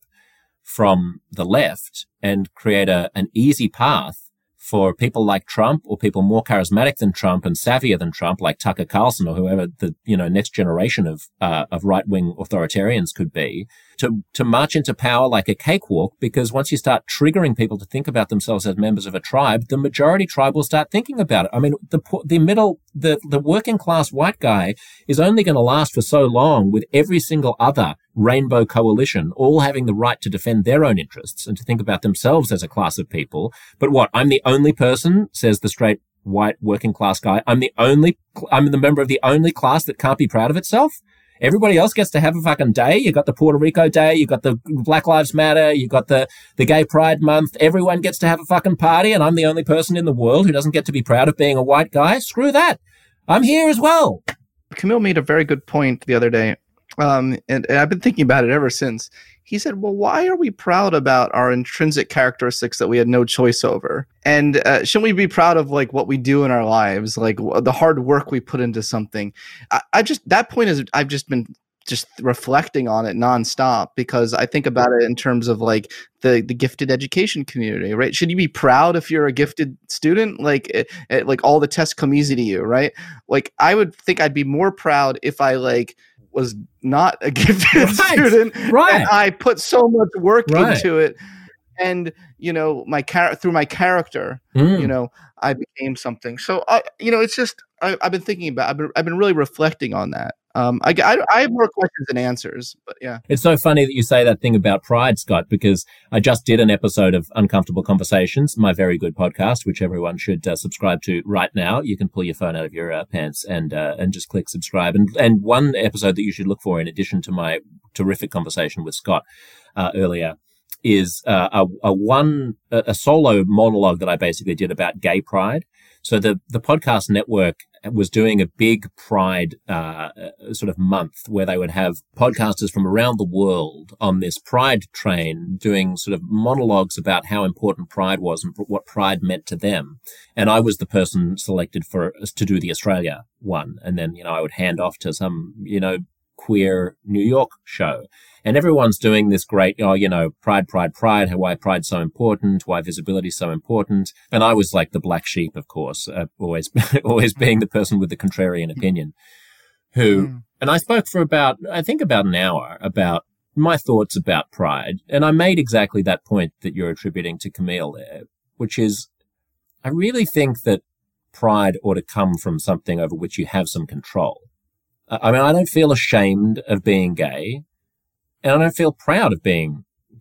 from the left and create a, an easy path for people like Trump or people more charismatic than Trump and savvier than Trump, like Tucker Carlson or whoever the, you know, next generation of, uh, of right-wing authoritarians could be, to, to march into power like a cakewalk, because once you start triggering people to think about themselves as members of a tribe, the majority tribe will start thinking about it. I mean, the, the middle, the, the working class white guy is only going to last for so long with every single other rainbow coalition all having the right to defend their own interests and to think about themselves as a class of people. But what? I'm the only person, says the straight white working class guy. I'm the only, I'm the member of the only class that can't be proud of itself. Everybody else gets to have a fucking day. You got the Puerto Rico Day. You got the Black Lives Matter. You got the, the Gay Pride Month. Everyone gets to have a fucking party. And I'm the only person in the world who doesn't get to be proud of being a white guy. Screw that. I'm here as well. Camille made a very good point the other day. Um, and, and I've been thinking about it ever since. He said, well, why are we proud about our intrinsic characteristics that we had no choice over? And uh, shouldn't we be proud of like what we do in our lives, like w- the hard work we put into something? I, I just, that point is, I've just been just reflecting on it nonstop, because I think about it in terms of like the, the gifted education community, right? Should you be proud if you're a gifted student? Like, it, it, like all the tests come easy to you, right? Like I would think I'd be more proud if I like was not a gifted right, student, right. and I put so much work right. into it, and you know, my char- through my character, mm. you know, I became something. So I, you know, it's just I, I've been thinking about, I've been, I've been really reflecting on that. Um, I, I, I have more questions than answers, but yeah. It's so funny that you say that thing about pride, Scott, because I just did an episode of Uncomfortable Conversations, my very good podcast, which everyone should uh, subscribe to right now. You can pull your phone out of your uh, pants and uh, and just click subscribe. And and one episode that you should look for, in addition to my terrific conversation with Scott uh, earlier, is uh, a, a one a, a solo monologue that I basically did about gay pride. So the the podcast network was doing a big pride uh sort of month where they would have podcasters from around the world on this pride train doing sort of monologues about how important pride was and what pride meant to them. And I was the person selected for to do the Australia one. And then, you know, I would hand off to some, you know, queer New York show. And everyone's doing this great, oh, you know, pride, pride, pride, why pride's so important, why visibility is so important. And I was like the black sheep, of course, uh, always, always being the person with the contrarian opinion who, mm. and I spoke for about, I think about an hour about my thoughts about pride. And I made exactly that point that you're attributing to Camille there, which is, I really think that pride ought to come from something over which you have some control. I mean, I don't feel ashamed of being gay. And I don't feel proud of being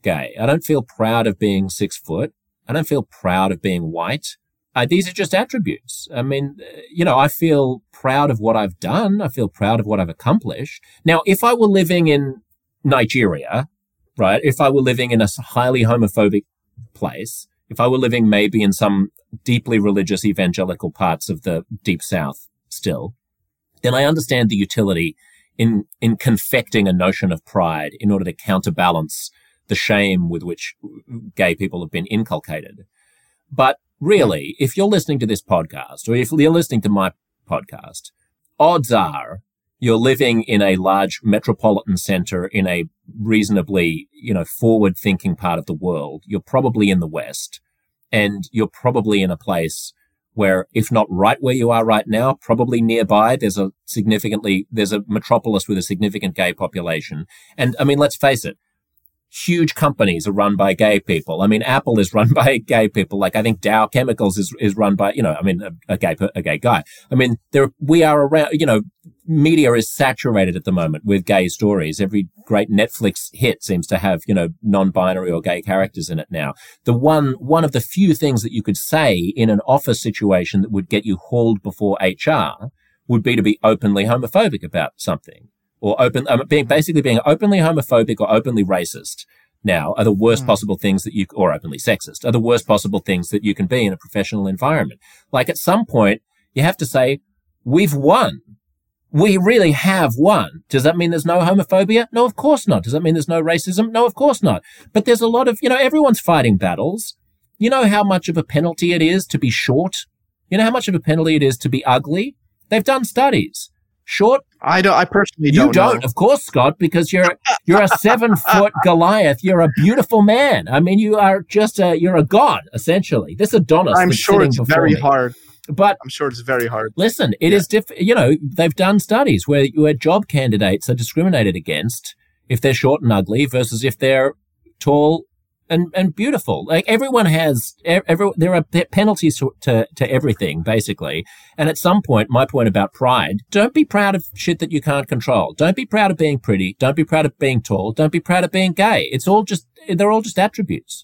gay. I don't feel proud of being six foot. I don't feel proud of being white. Uh, these are just attributes. I mean, you know, I feel proud of what I've done. I feel proud of what I've accomplished. Now, if I were living in Nigeria, right, if I were living in a highly homophobic place, if I were living maybe in some deeply religious evangelical parts of the deep south still, then I understand the utility in, in confecting a notion of pride in order to counterbalance the shame with which gay people have been inculcated. But really, if you're listening to this podcast, or if you're listening to my podcast, odds are you're living in a large metropolitan center in a reasonably, you know, forward-thinking part of the world. You're probably in the West, and you're probably in a place where, if not right where you are right now, probably nearby, there's a significantly, there's a metropolis with a significant gay population. And I mean, let's face it, huge companies are run by gay people. I mean, Apple is run by gay people. Like, I think Dow Chemicals is, is run by, you know, I mean, a, a gay, a gay guy. I mean, there, we are around, you know, media is saturated at the moment with gay stories. Every great Netflix hit seems to have, you know, non-binary or gay characters in it now. The one, one of the few things that you could say in an office situation that would get you hauled before H R would be to be openly homophobic about something. Or open, um, being basically being openly homophobic or openly racist now are the worst mm. possible things that you, or openly sexist, are the worst possible things that you can be in a professional environment. Like, at some point, you have to say, we've won. We really have won. Does that mean there's no homophobia? No, of course not. Does that mean there's no racism? No, of course not. But there's a lot of, you know, everyone's fighting battles. You know how much of a penalty it is to be short? You know how much of a penalty it is to be ugly? They've done studies. Short. I don't. I personally don't. You don't, know. Of course, Scott, because you're you're a seven foot Goliath. You're a beautiful man. I mean, you are just a you're a god essentially. This Adonis. I'm sure it's very me. hard. But I'm sure it's very hard. Listen, it yeah. is diff. You know, they've done studies where where job candidates are discriminated against if they're short and ugly versus if they're tall and and beautiful. Like, everyone has, every, there are penalties to, to to everything basically. And at some point, my point about pride: don't be proud of shit that you can't control. Don't be proud of being pretty. Don't be proud of being tall. Don't be proud of being gay. It's all just they're all just attributes.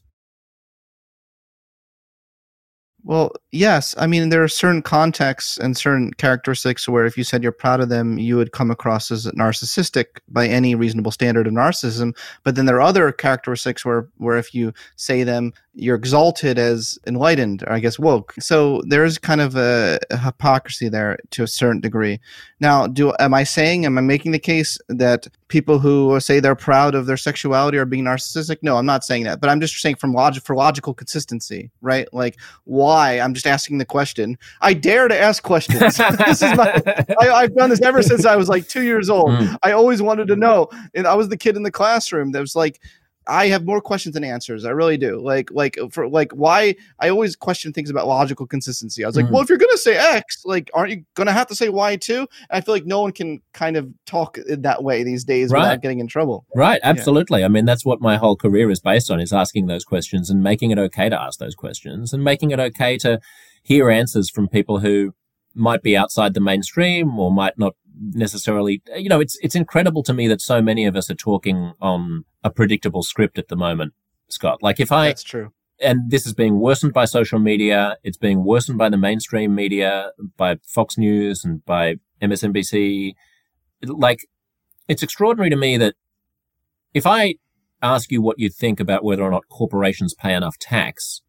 Well, yes. I mean, there are certain contexts and certain characteristics where if you said you're proud of them, you would come across as narcissistic by any reasonable standard of narcissism. But then there are other characteristics where, where if you say them, you're exalted as enlightened, or I guess woke. So there is kind of a, a hypocrisy there to a certain degree. Now, do am I saying, am I making the case that people who say they're proud of their sexuality are being narcissistic? No, I'm not saying that. But I'm just saying from logic, for logical consistency, right? Like, why? I'm just asking the question. I dare to ask questions. This is my, I, I've done this ever since I was like two years old. Mm. I always wanted to know. And I was the kid in the classroom that was like, I have more questions than answers. I really do. Like, like for like why I always question things about logical consistency. I was like, mm. well, if you're going to say X, like, aren't you going to have to say Y too? And I feel like no one can kind of talk in that way these days right. without getting in trouble. Right. Absolutely. Yeah. I mean, that's what my whole career is based on, is asking those questions and making it okay to ask those questions and making it okay to hear answers from people who might be outside the mainstream or might not necessarily, you know, it's, it's incredible to me that so many of us are talking on a predictable script at the moment, Scott. Like, if I, that's true. And this is being worsened by social media. It's being worsened by the mainstream media, by Fox News and by M S N B C. Like, it's extraordinary to me that if I ask you what you think about whether or not corporations pay enough tax,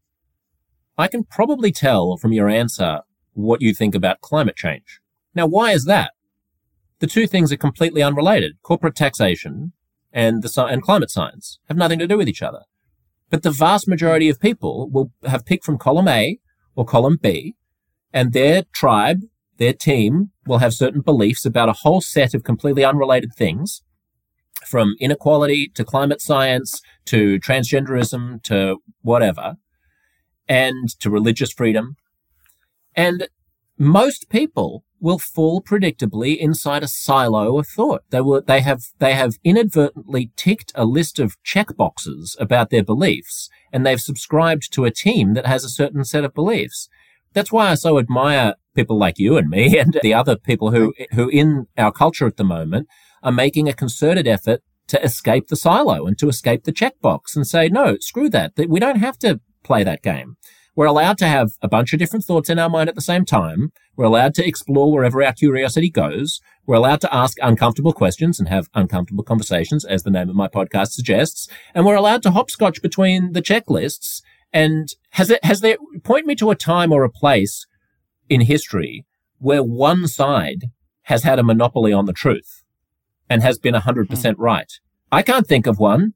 I can probably tell from your answer what you think about climate change. Now, why is that? The two things are completely unrelated. Corporate taxation and the and climate science have nothing to do with each other. But the vast majority of people will have picked from column A or column B, and their tribe, their team, will have certain beliefs about a whole set of completely unrelated things, from inequality to climate science to transgenderism to whatever, and to religious freedom. And most people will fall predictably inside a silo of thought. They will, they have, they have inadvertently ticked a list of checkboxes about their beliefs, and they've subscribed to a team that has a certain set of beliefs. That's why I so admire people like you and me and the other people who, who in our culture at the moment are making a concerted effort to escape the silo and to escape the checkbox and say, no, screw that. We don't have to play that game. We're allowed to have a bunch of different thoughts in our mind at the same time. We're allowed to explore wherever our curiosity goes. We're allowed to ask uncomfortable questions and have uncomfortable conversations, as the name of my podcast suggests. And we're allowed to hopscotch between the checklists. And has it, has there, point me to a time or a place in history where one side has had a monopoly on the truth and has been one hundred percent right. I can't think of one.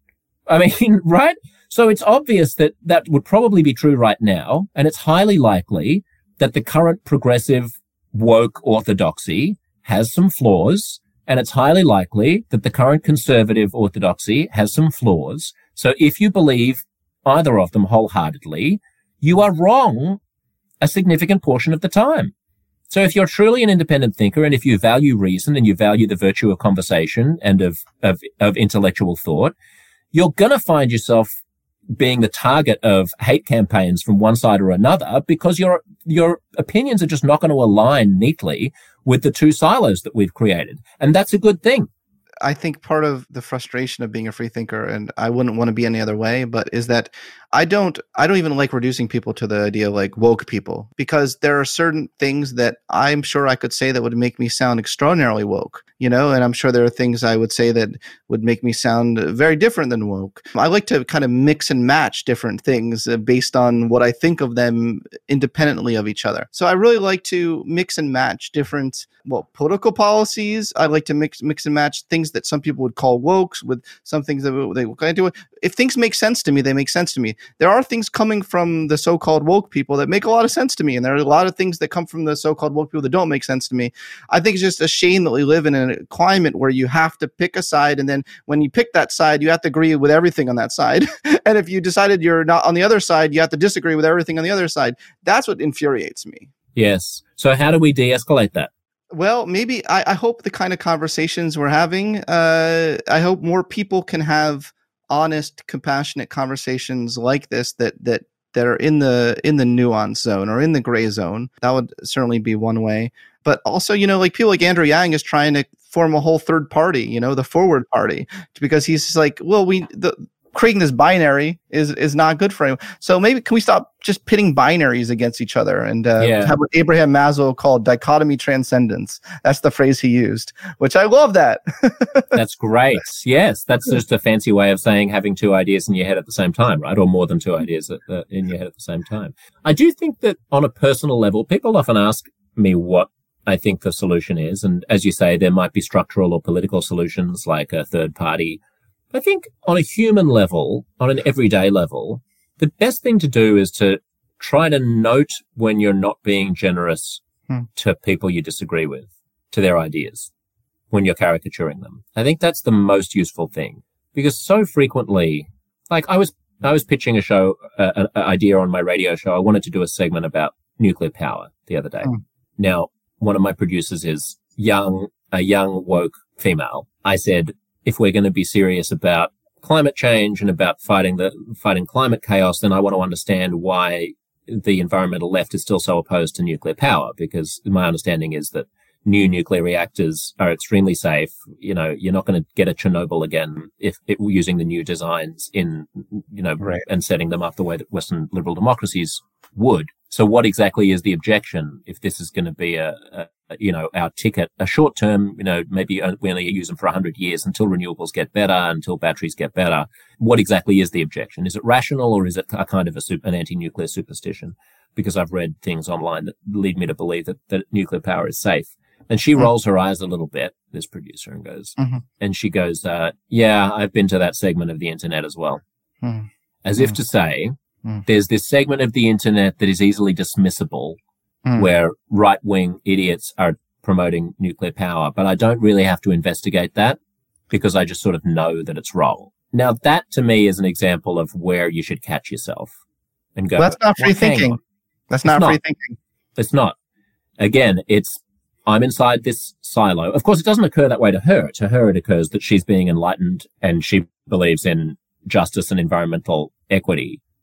I mean, right? So it's obvious that that would probably be true right now, and it's highly likely that the current progressive woke orthodoxy has some flaws, and it's highly likely that the current conservative orthodoxy has some flaws. So if you believe either of them wholeheartedly, you are wrong a significant portion of the time. So if you're truly an independent thinker, and if you value reason and you value the virtue of conversation and of, of, of intellectual thought, you're going to find yourself being the target of hate campaigns from one side or another because your, your opinions are just not going to align neatly with the two silos that we've created. And that's a good thing. I think part of the frustration of being a free thinker, and I wouldn't want to be any other way, but is that I don't, I don't even like reducing people to the idea of like woke people, because there are certain things that I'm sure I could say that would make me sound extraordinarily woke, you know, and I'm sure there are things I would say that would make me sound very different than woke. I like to kind of mix and match different things based on what I think of them independently of each other. So I really like to mix and match different, well, political policies. I like to mix, mix and match things that some people would call wokes with some things that they kind of do. If things make sense to me, they make sense to me. There are things coming from the so-called woke people that make a lot of sense to me. And there are a lot of things that come from the so-called woke people that don't make sense to me. I think it's just a shame that we live in a climate where you have to pick a side. And then when you pick that side, you have to agree with everything on that side. And if you decided you're not on the other side, you have to disagree with everything on the other side. That's what infuriates me. Yes. So how do we de-escalate that? Well, maybe I, I hope the kind of conversations we're having, uh, I hope more people can have honest, compassionate conversations like this that that that are in the in the nuance zone or in the gray zone. That would certainly be one way. But also, you know, like people like Andrew Yang is trying to form a whole third party, you know, the Forward Party, because he's just like, well, we the creating this binary is is not good for him. So maybe can we stop just pitting binaries against each other and uh, yeah. have what Abraham Maslow called dichotomy transcendence? That's the phrase he used, which I love that. That's great. Yes, that's just a fancy way of saying having two ideas in your head at the same time, right? Or more than two ideas at, uh, in your head at the same time. I do think that on a personal level, people often ask me what I think the solution is. And as you say, there might be structural or political solutions like a third party. I think on a human level, on an everyday level, the best thing to do is to try to note when you're not being generous hmm. to people you disagree with, to their ideas, when you're caricaturing them. I think that's the most useful thing, because so frequently, like I was, I was pitching a show, uh, an idea on my radio show. I wanted to do a segment about nuclear power the other day. Hmm. Now, one of my producers is young, a young woke female. I said, if we're going to be serious about climate change and about fighting the fighting climate chaos, then I want to understand why the environmental left is still so opposed to nuclear power, because my understanding is that new nuclear reactors are extremely safe. You know, you're not going to get a Chernobyl again if it, using the new designs in, you know, right. and setting them up the way that Western liberal democracies would. So what exactly is the objection if this is going to be a, a you know, our ticket, a short term, you know, maybe we only use them for one hundred years until renewables get better, until batteries get better. What exactly is the objection? Is it rational, or is it a kind of a super, an anti-nuclear superstition? Because I've read things online that lead me to believe that, that nuclear power is safe. And she mm-hmm. rolls her eyes a little bit, this producer, and goes, mm-hmm. and she goes, uh, yeah, I've been to that segment of the internet as well. Mm-hmm. As if to say, mm-hmm. there's this segment of the internet that is easily dismissible, Mm. where right-wing idiots are promoting nuclear power, but I don't really have to investigate that because I just sort of know that it's wrong. Now, that to me is an example of where you should catch yourself and go, well, that's not free well, thinking. That's not free thinking. It's not. Again, it's, I'm inside this silo. Of course, it doesn't occur that way to her. To her, it occurs that she's being enlightened and she believes in justice and environmental equity.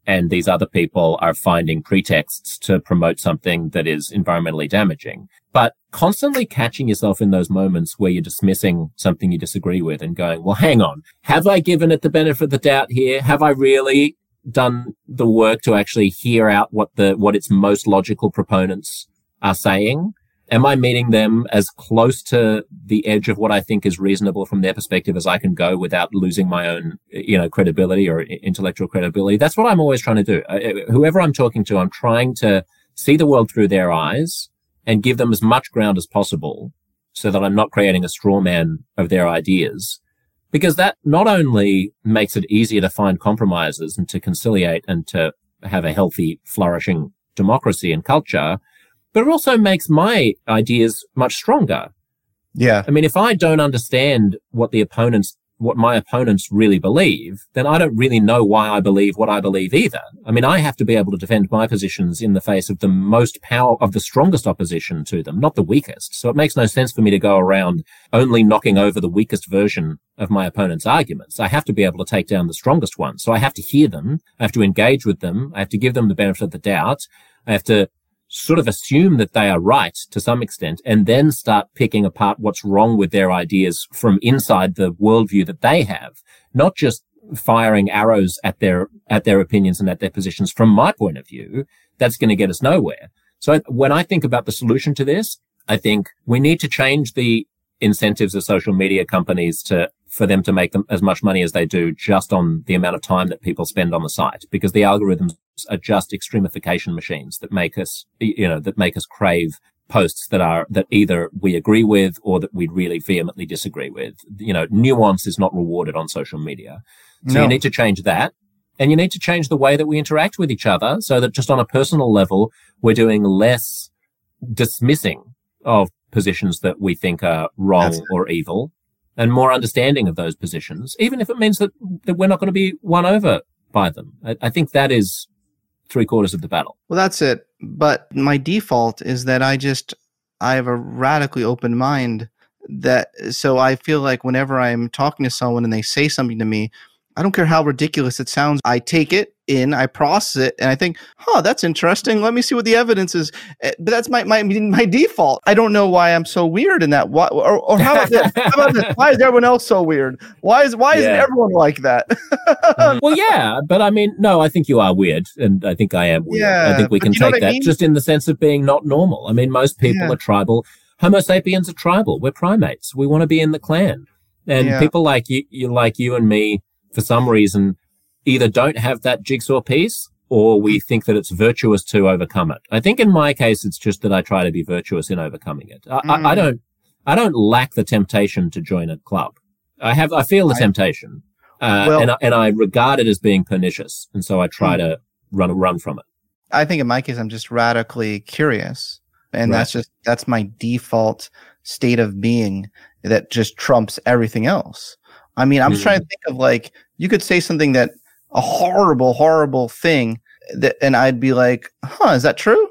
and these other people are finding pretexts to promote something that is environmentally damaging. But constantly catching yourself in those moments where you're dismissing something you disagree with and going, well, hang on, have I given it the benefit of the doubt here? Have I really done the work to actually hear out what the what its most logical proponents are saying? Am I meeting them as close to the edge of what I think is reasonable from their perspective as I can go without losing my own, you know, credibility or intellectual credibility? That's what I'm always trying to do. Uh, whoever I'm talking to, I'm trying to see the world through their eyes and give them as much ground as possible so that I'm not creating a straw man of their ideas. Because that not only makes it easier to find compromises and to conciliate and to have a healthy, flourishing democracy and culture, but it also makes my ideas much stronger. Yeah. I mean, if I don't understand what the opponents, what my opponents really believe, then I don't really know why I believe what I believe either. I mean, I have to be able to defend my positions in the face of the most power, of the strongest opposition to them, not the weakest. So it makes no sense for me to go around only knocking over the weakest version of my opponent's arguments. I have to be able to take down the strongest one. So I have to hear them. I have to engage with them. I have to give them the benefit of the doubt. I have to sort of assume that they are right to some extent and then start picking apart what's wrong with their ideas from inside the worldview that they have, not just firing arrows at their, at their opinions and at their positions from my point of view. That's going to get us nowhere. So when I think about the solution to this, I think we need to change the incentives of social media companies to, for them to make them as much money as they do just on the amount of time that people spend on the site, because the algorithms are just extremification machines that make us, you know, that make us crave posts that are, that either we agree with or that we really vehemently disagree with. You know, nuance is not rewarded on social media. So No. you need to change that. And you need to change the way that we interact with each other so that just on a personal level, we're doing less dismissing of positions that we think are wrong That's or evil, and more understanding of those positions, even if it means that, that we're not going to be won over by them. I, I think that is three quarters of the battle. Well, that's it. But my default is that I just, I have a radically open mind that, so I feel like whenever I'm talking to someone and they say something to me, I don't care how ridiculous it sounds, I take it in, I process it, and I think, huh, that's interesting. Let me see what the evidence is. But that's my my my default. I don't know why I'm so weird in that. Why, or, or how about this? How about this? Why is everyone else so weird? Why is why isn't Yeah. everyone like that? Well, yeah, but I mean, no, I think you are weird, and I think I am weird. Yeah, I think we but can you know take what I that mean? just in the sense of being not normal. I mean, most people Yeah. are tribal. Homo sapiens are tribal. We're primates. We want to be in the clan. And Yeah. people like you, you, like you and me, for some reason, either don't have that jigsaw piece or we think that it's virtuous to overcome it. I think in my case, it's just that I try to be virtuous in overcoming it. I, Mm. I, I don't, I don't lack the temptation to join a club. I have, I feel the I- temptation, uh, Well- and I, and I regard it as being pernicious, and so I try to run run from it. I think in my case, I'm just radically curious. And Right. that's just, that's my default state of being that just trumps everything else. I mean, I'm just Mhm. trying to think of like, you could say something that a horrible, horrible thing that, and I'd be like, huh, is that true?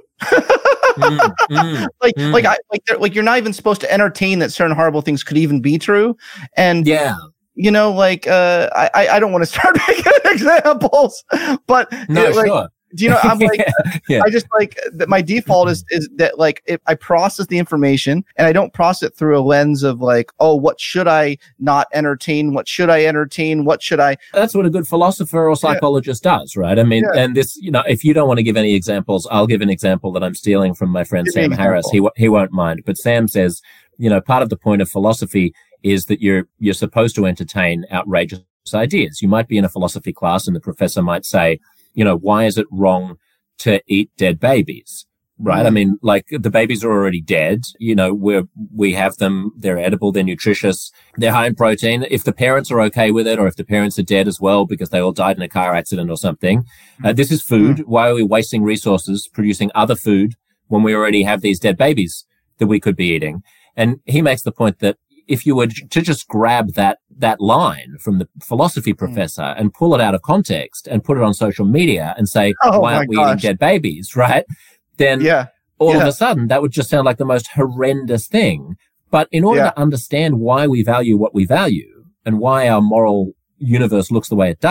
Mm, mm, like, mm. like, I, like, they're- like you're not even supposed to entertain that certain horrible things could even be true. And, Yeah. you know, like, uh, I, I I don't want to start making examples, but No, it, like, sure. do you know, I'm like, yeah. I just like that my default is is that like if I process the information and I don't process it through a lens of like, oh, what should I not entertain? What should I entertain? What should I? That's what a good philosopher or psychologist does, right? I mean, Yeah. and this, you know, if you don't want to give any examples, I'll give an example that I'm stealing from my friend Give me an Sam Harris. He, w- he won't mind. But Sam says, you know, part of the point of philosophy is that you're, you're supposed to entertain outrageous ideas. You might be in a philosophy class and the professor might say, you know, why is it wrong to eat dead babies? Right. Mm. I mean, like the babies are already dead. You know, we're, we have them. They're edible. They're nutritious. They're high in protein. If the parents are okay with it, or if the parents are dead as well because they all died in a car accident or something, uh, this is food. Mm. Why are we wasting resources producing other food when we already have these dead babies that we could be eating? And he makes the point that if you were to just grab that, that line from the philosophy professor mm. and pull it out of context and put it on social media and say, Oh, why aren't we gosh. eating dead babies? Right. Then Yeah. all yeah. of a sudden that would just sound like the most horrendous thing. But in order Yeah. to understand why we value what we value and why our moral universe looks the way it does,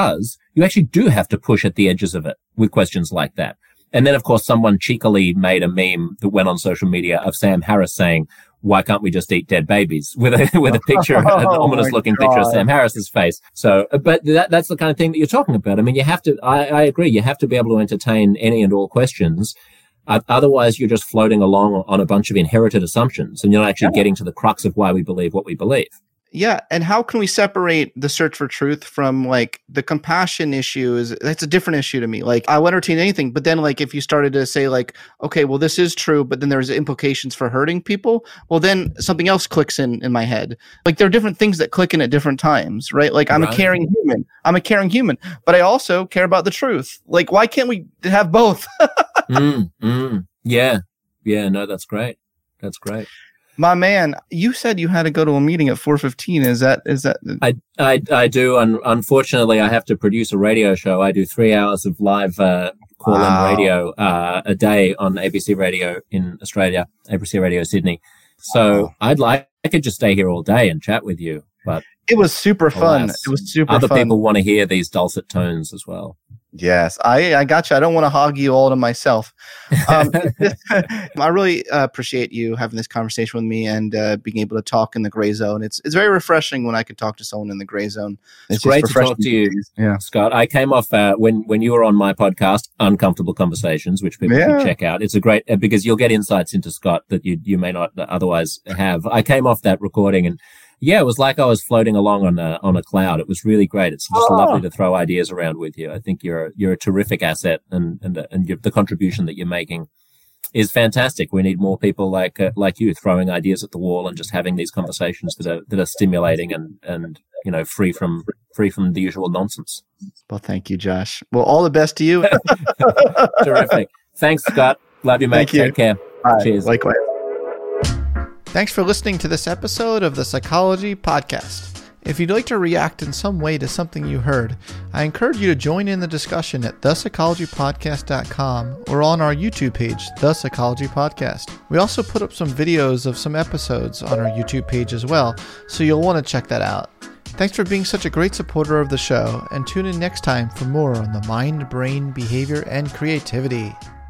you actually do have to push at the edges of it with questions like that. And then, of course, someone cheekily made a meme that went on social media of Sam Harris saying, why can't we just eat dead babies, with a with a picture, an oh ominous looking picture of Sam Harris's face. So, but that, that's the kind of thing that you're talking about. I mean, you have to, I, I agree, you have to be able to entertain any and all questions. Uh, otherwise, you're just floating along on a bunch of inherited assumptions, and you're not actually yeah. getting to the crux of why we believe what we believe. Yeah. And how can we separate the search for truth from like the compassion issue? Is that's a different issue to me. Like I'll entertain anything, but then like if you started to say like, okay, well, this is true, but then there's implications for hurting people. Well, then something else clicks in, in my head. Like there are different things that click in at different times, right? Like I'm right. a caring human. I'm a caring human, but I also care about the truth. Like, why can't we have both? mm, mm, yeah. Yeah. No, that's great. That's great. My man, you said you had to go to a meeting at four fifteen. Is that, is that? I, I, I do. And unfortunately, I have to produce a radio show. I do three hours of live, uh, call-in wow. radio, uh, a day on A B C Radio in Australia, A B C Radio Sydney. So wow. I'd like, I could just stay here all day and chat with you, but it was super fun. Alas, it was super other fun. Other people want to hear these dulcet tones as well. Yes, I, I got you. I don't want to hog you all to myself. Um, I really uh, appreciate you having this conversation with me and uh, being able to talk in the gray zone. It's it's very refreshing when I can talk to someone in the gray zone. It's, it's great to talk to you, yeah. Scott. I came off uh, when when you were on my podcast, Uncomfortable Conversations, which people yeah. should check out. It's a great uh, because you'll get insights into Scott that you you may not otherwise have. I came off that recording and. Yeah, it was like I was floating along on a on a cloud. It was really great. It's just oh. lovely to throw ideas around with you. I think you're you're a terrific asset, and and and you're, the contribution that you're making is fantastic. We need more people like uh, like you throwing ideas at the wall and just having these conversations that are that are stimulating and and you know free from free from the usual nonsense. Well, thank you, Josh. Well, all the best to you. Terrific. Thanks, Scott. Love you, mate. Thank you. Take care. Bye. Cheers. Likewise. Thanks for listening to this episode of the Psychology Podcast. If you'd like to react in some way to something you heard, I encourage you to join in the discussion at the psychology podcast dot com or on our YouTube page, The Psychology Podcast. We also put up some videos of some episodes on our YouTube page as well, so you'll want to check that out. Thanks for being such a great supporter of the show, and tune in next time for more on the mind, brain, behavior, and creativity.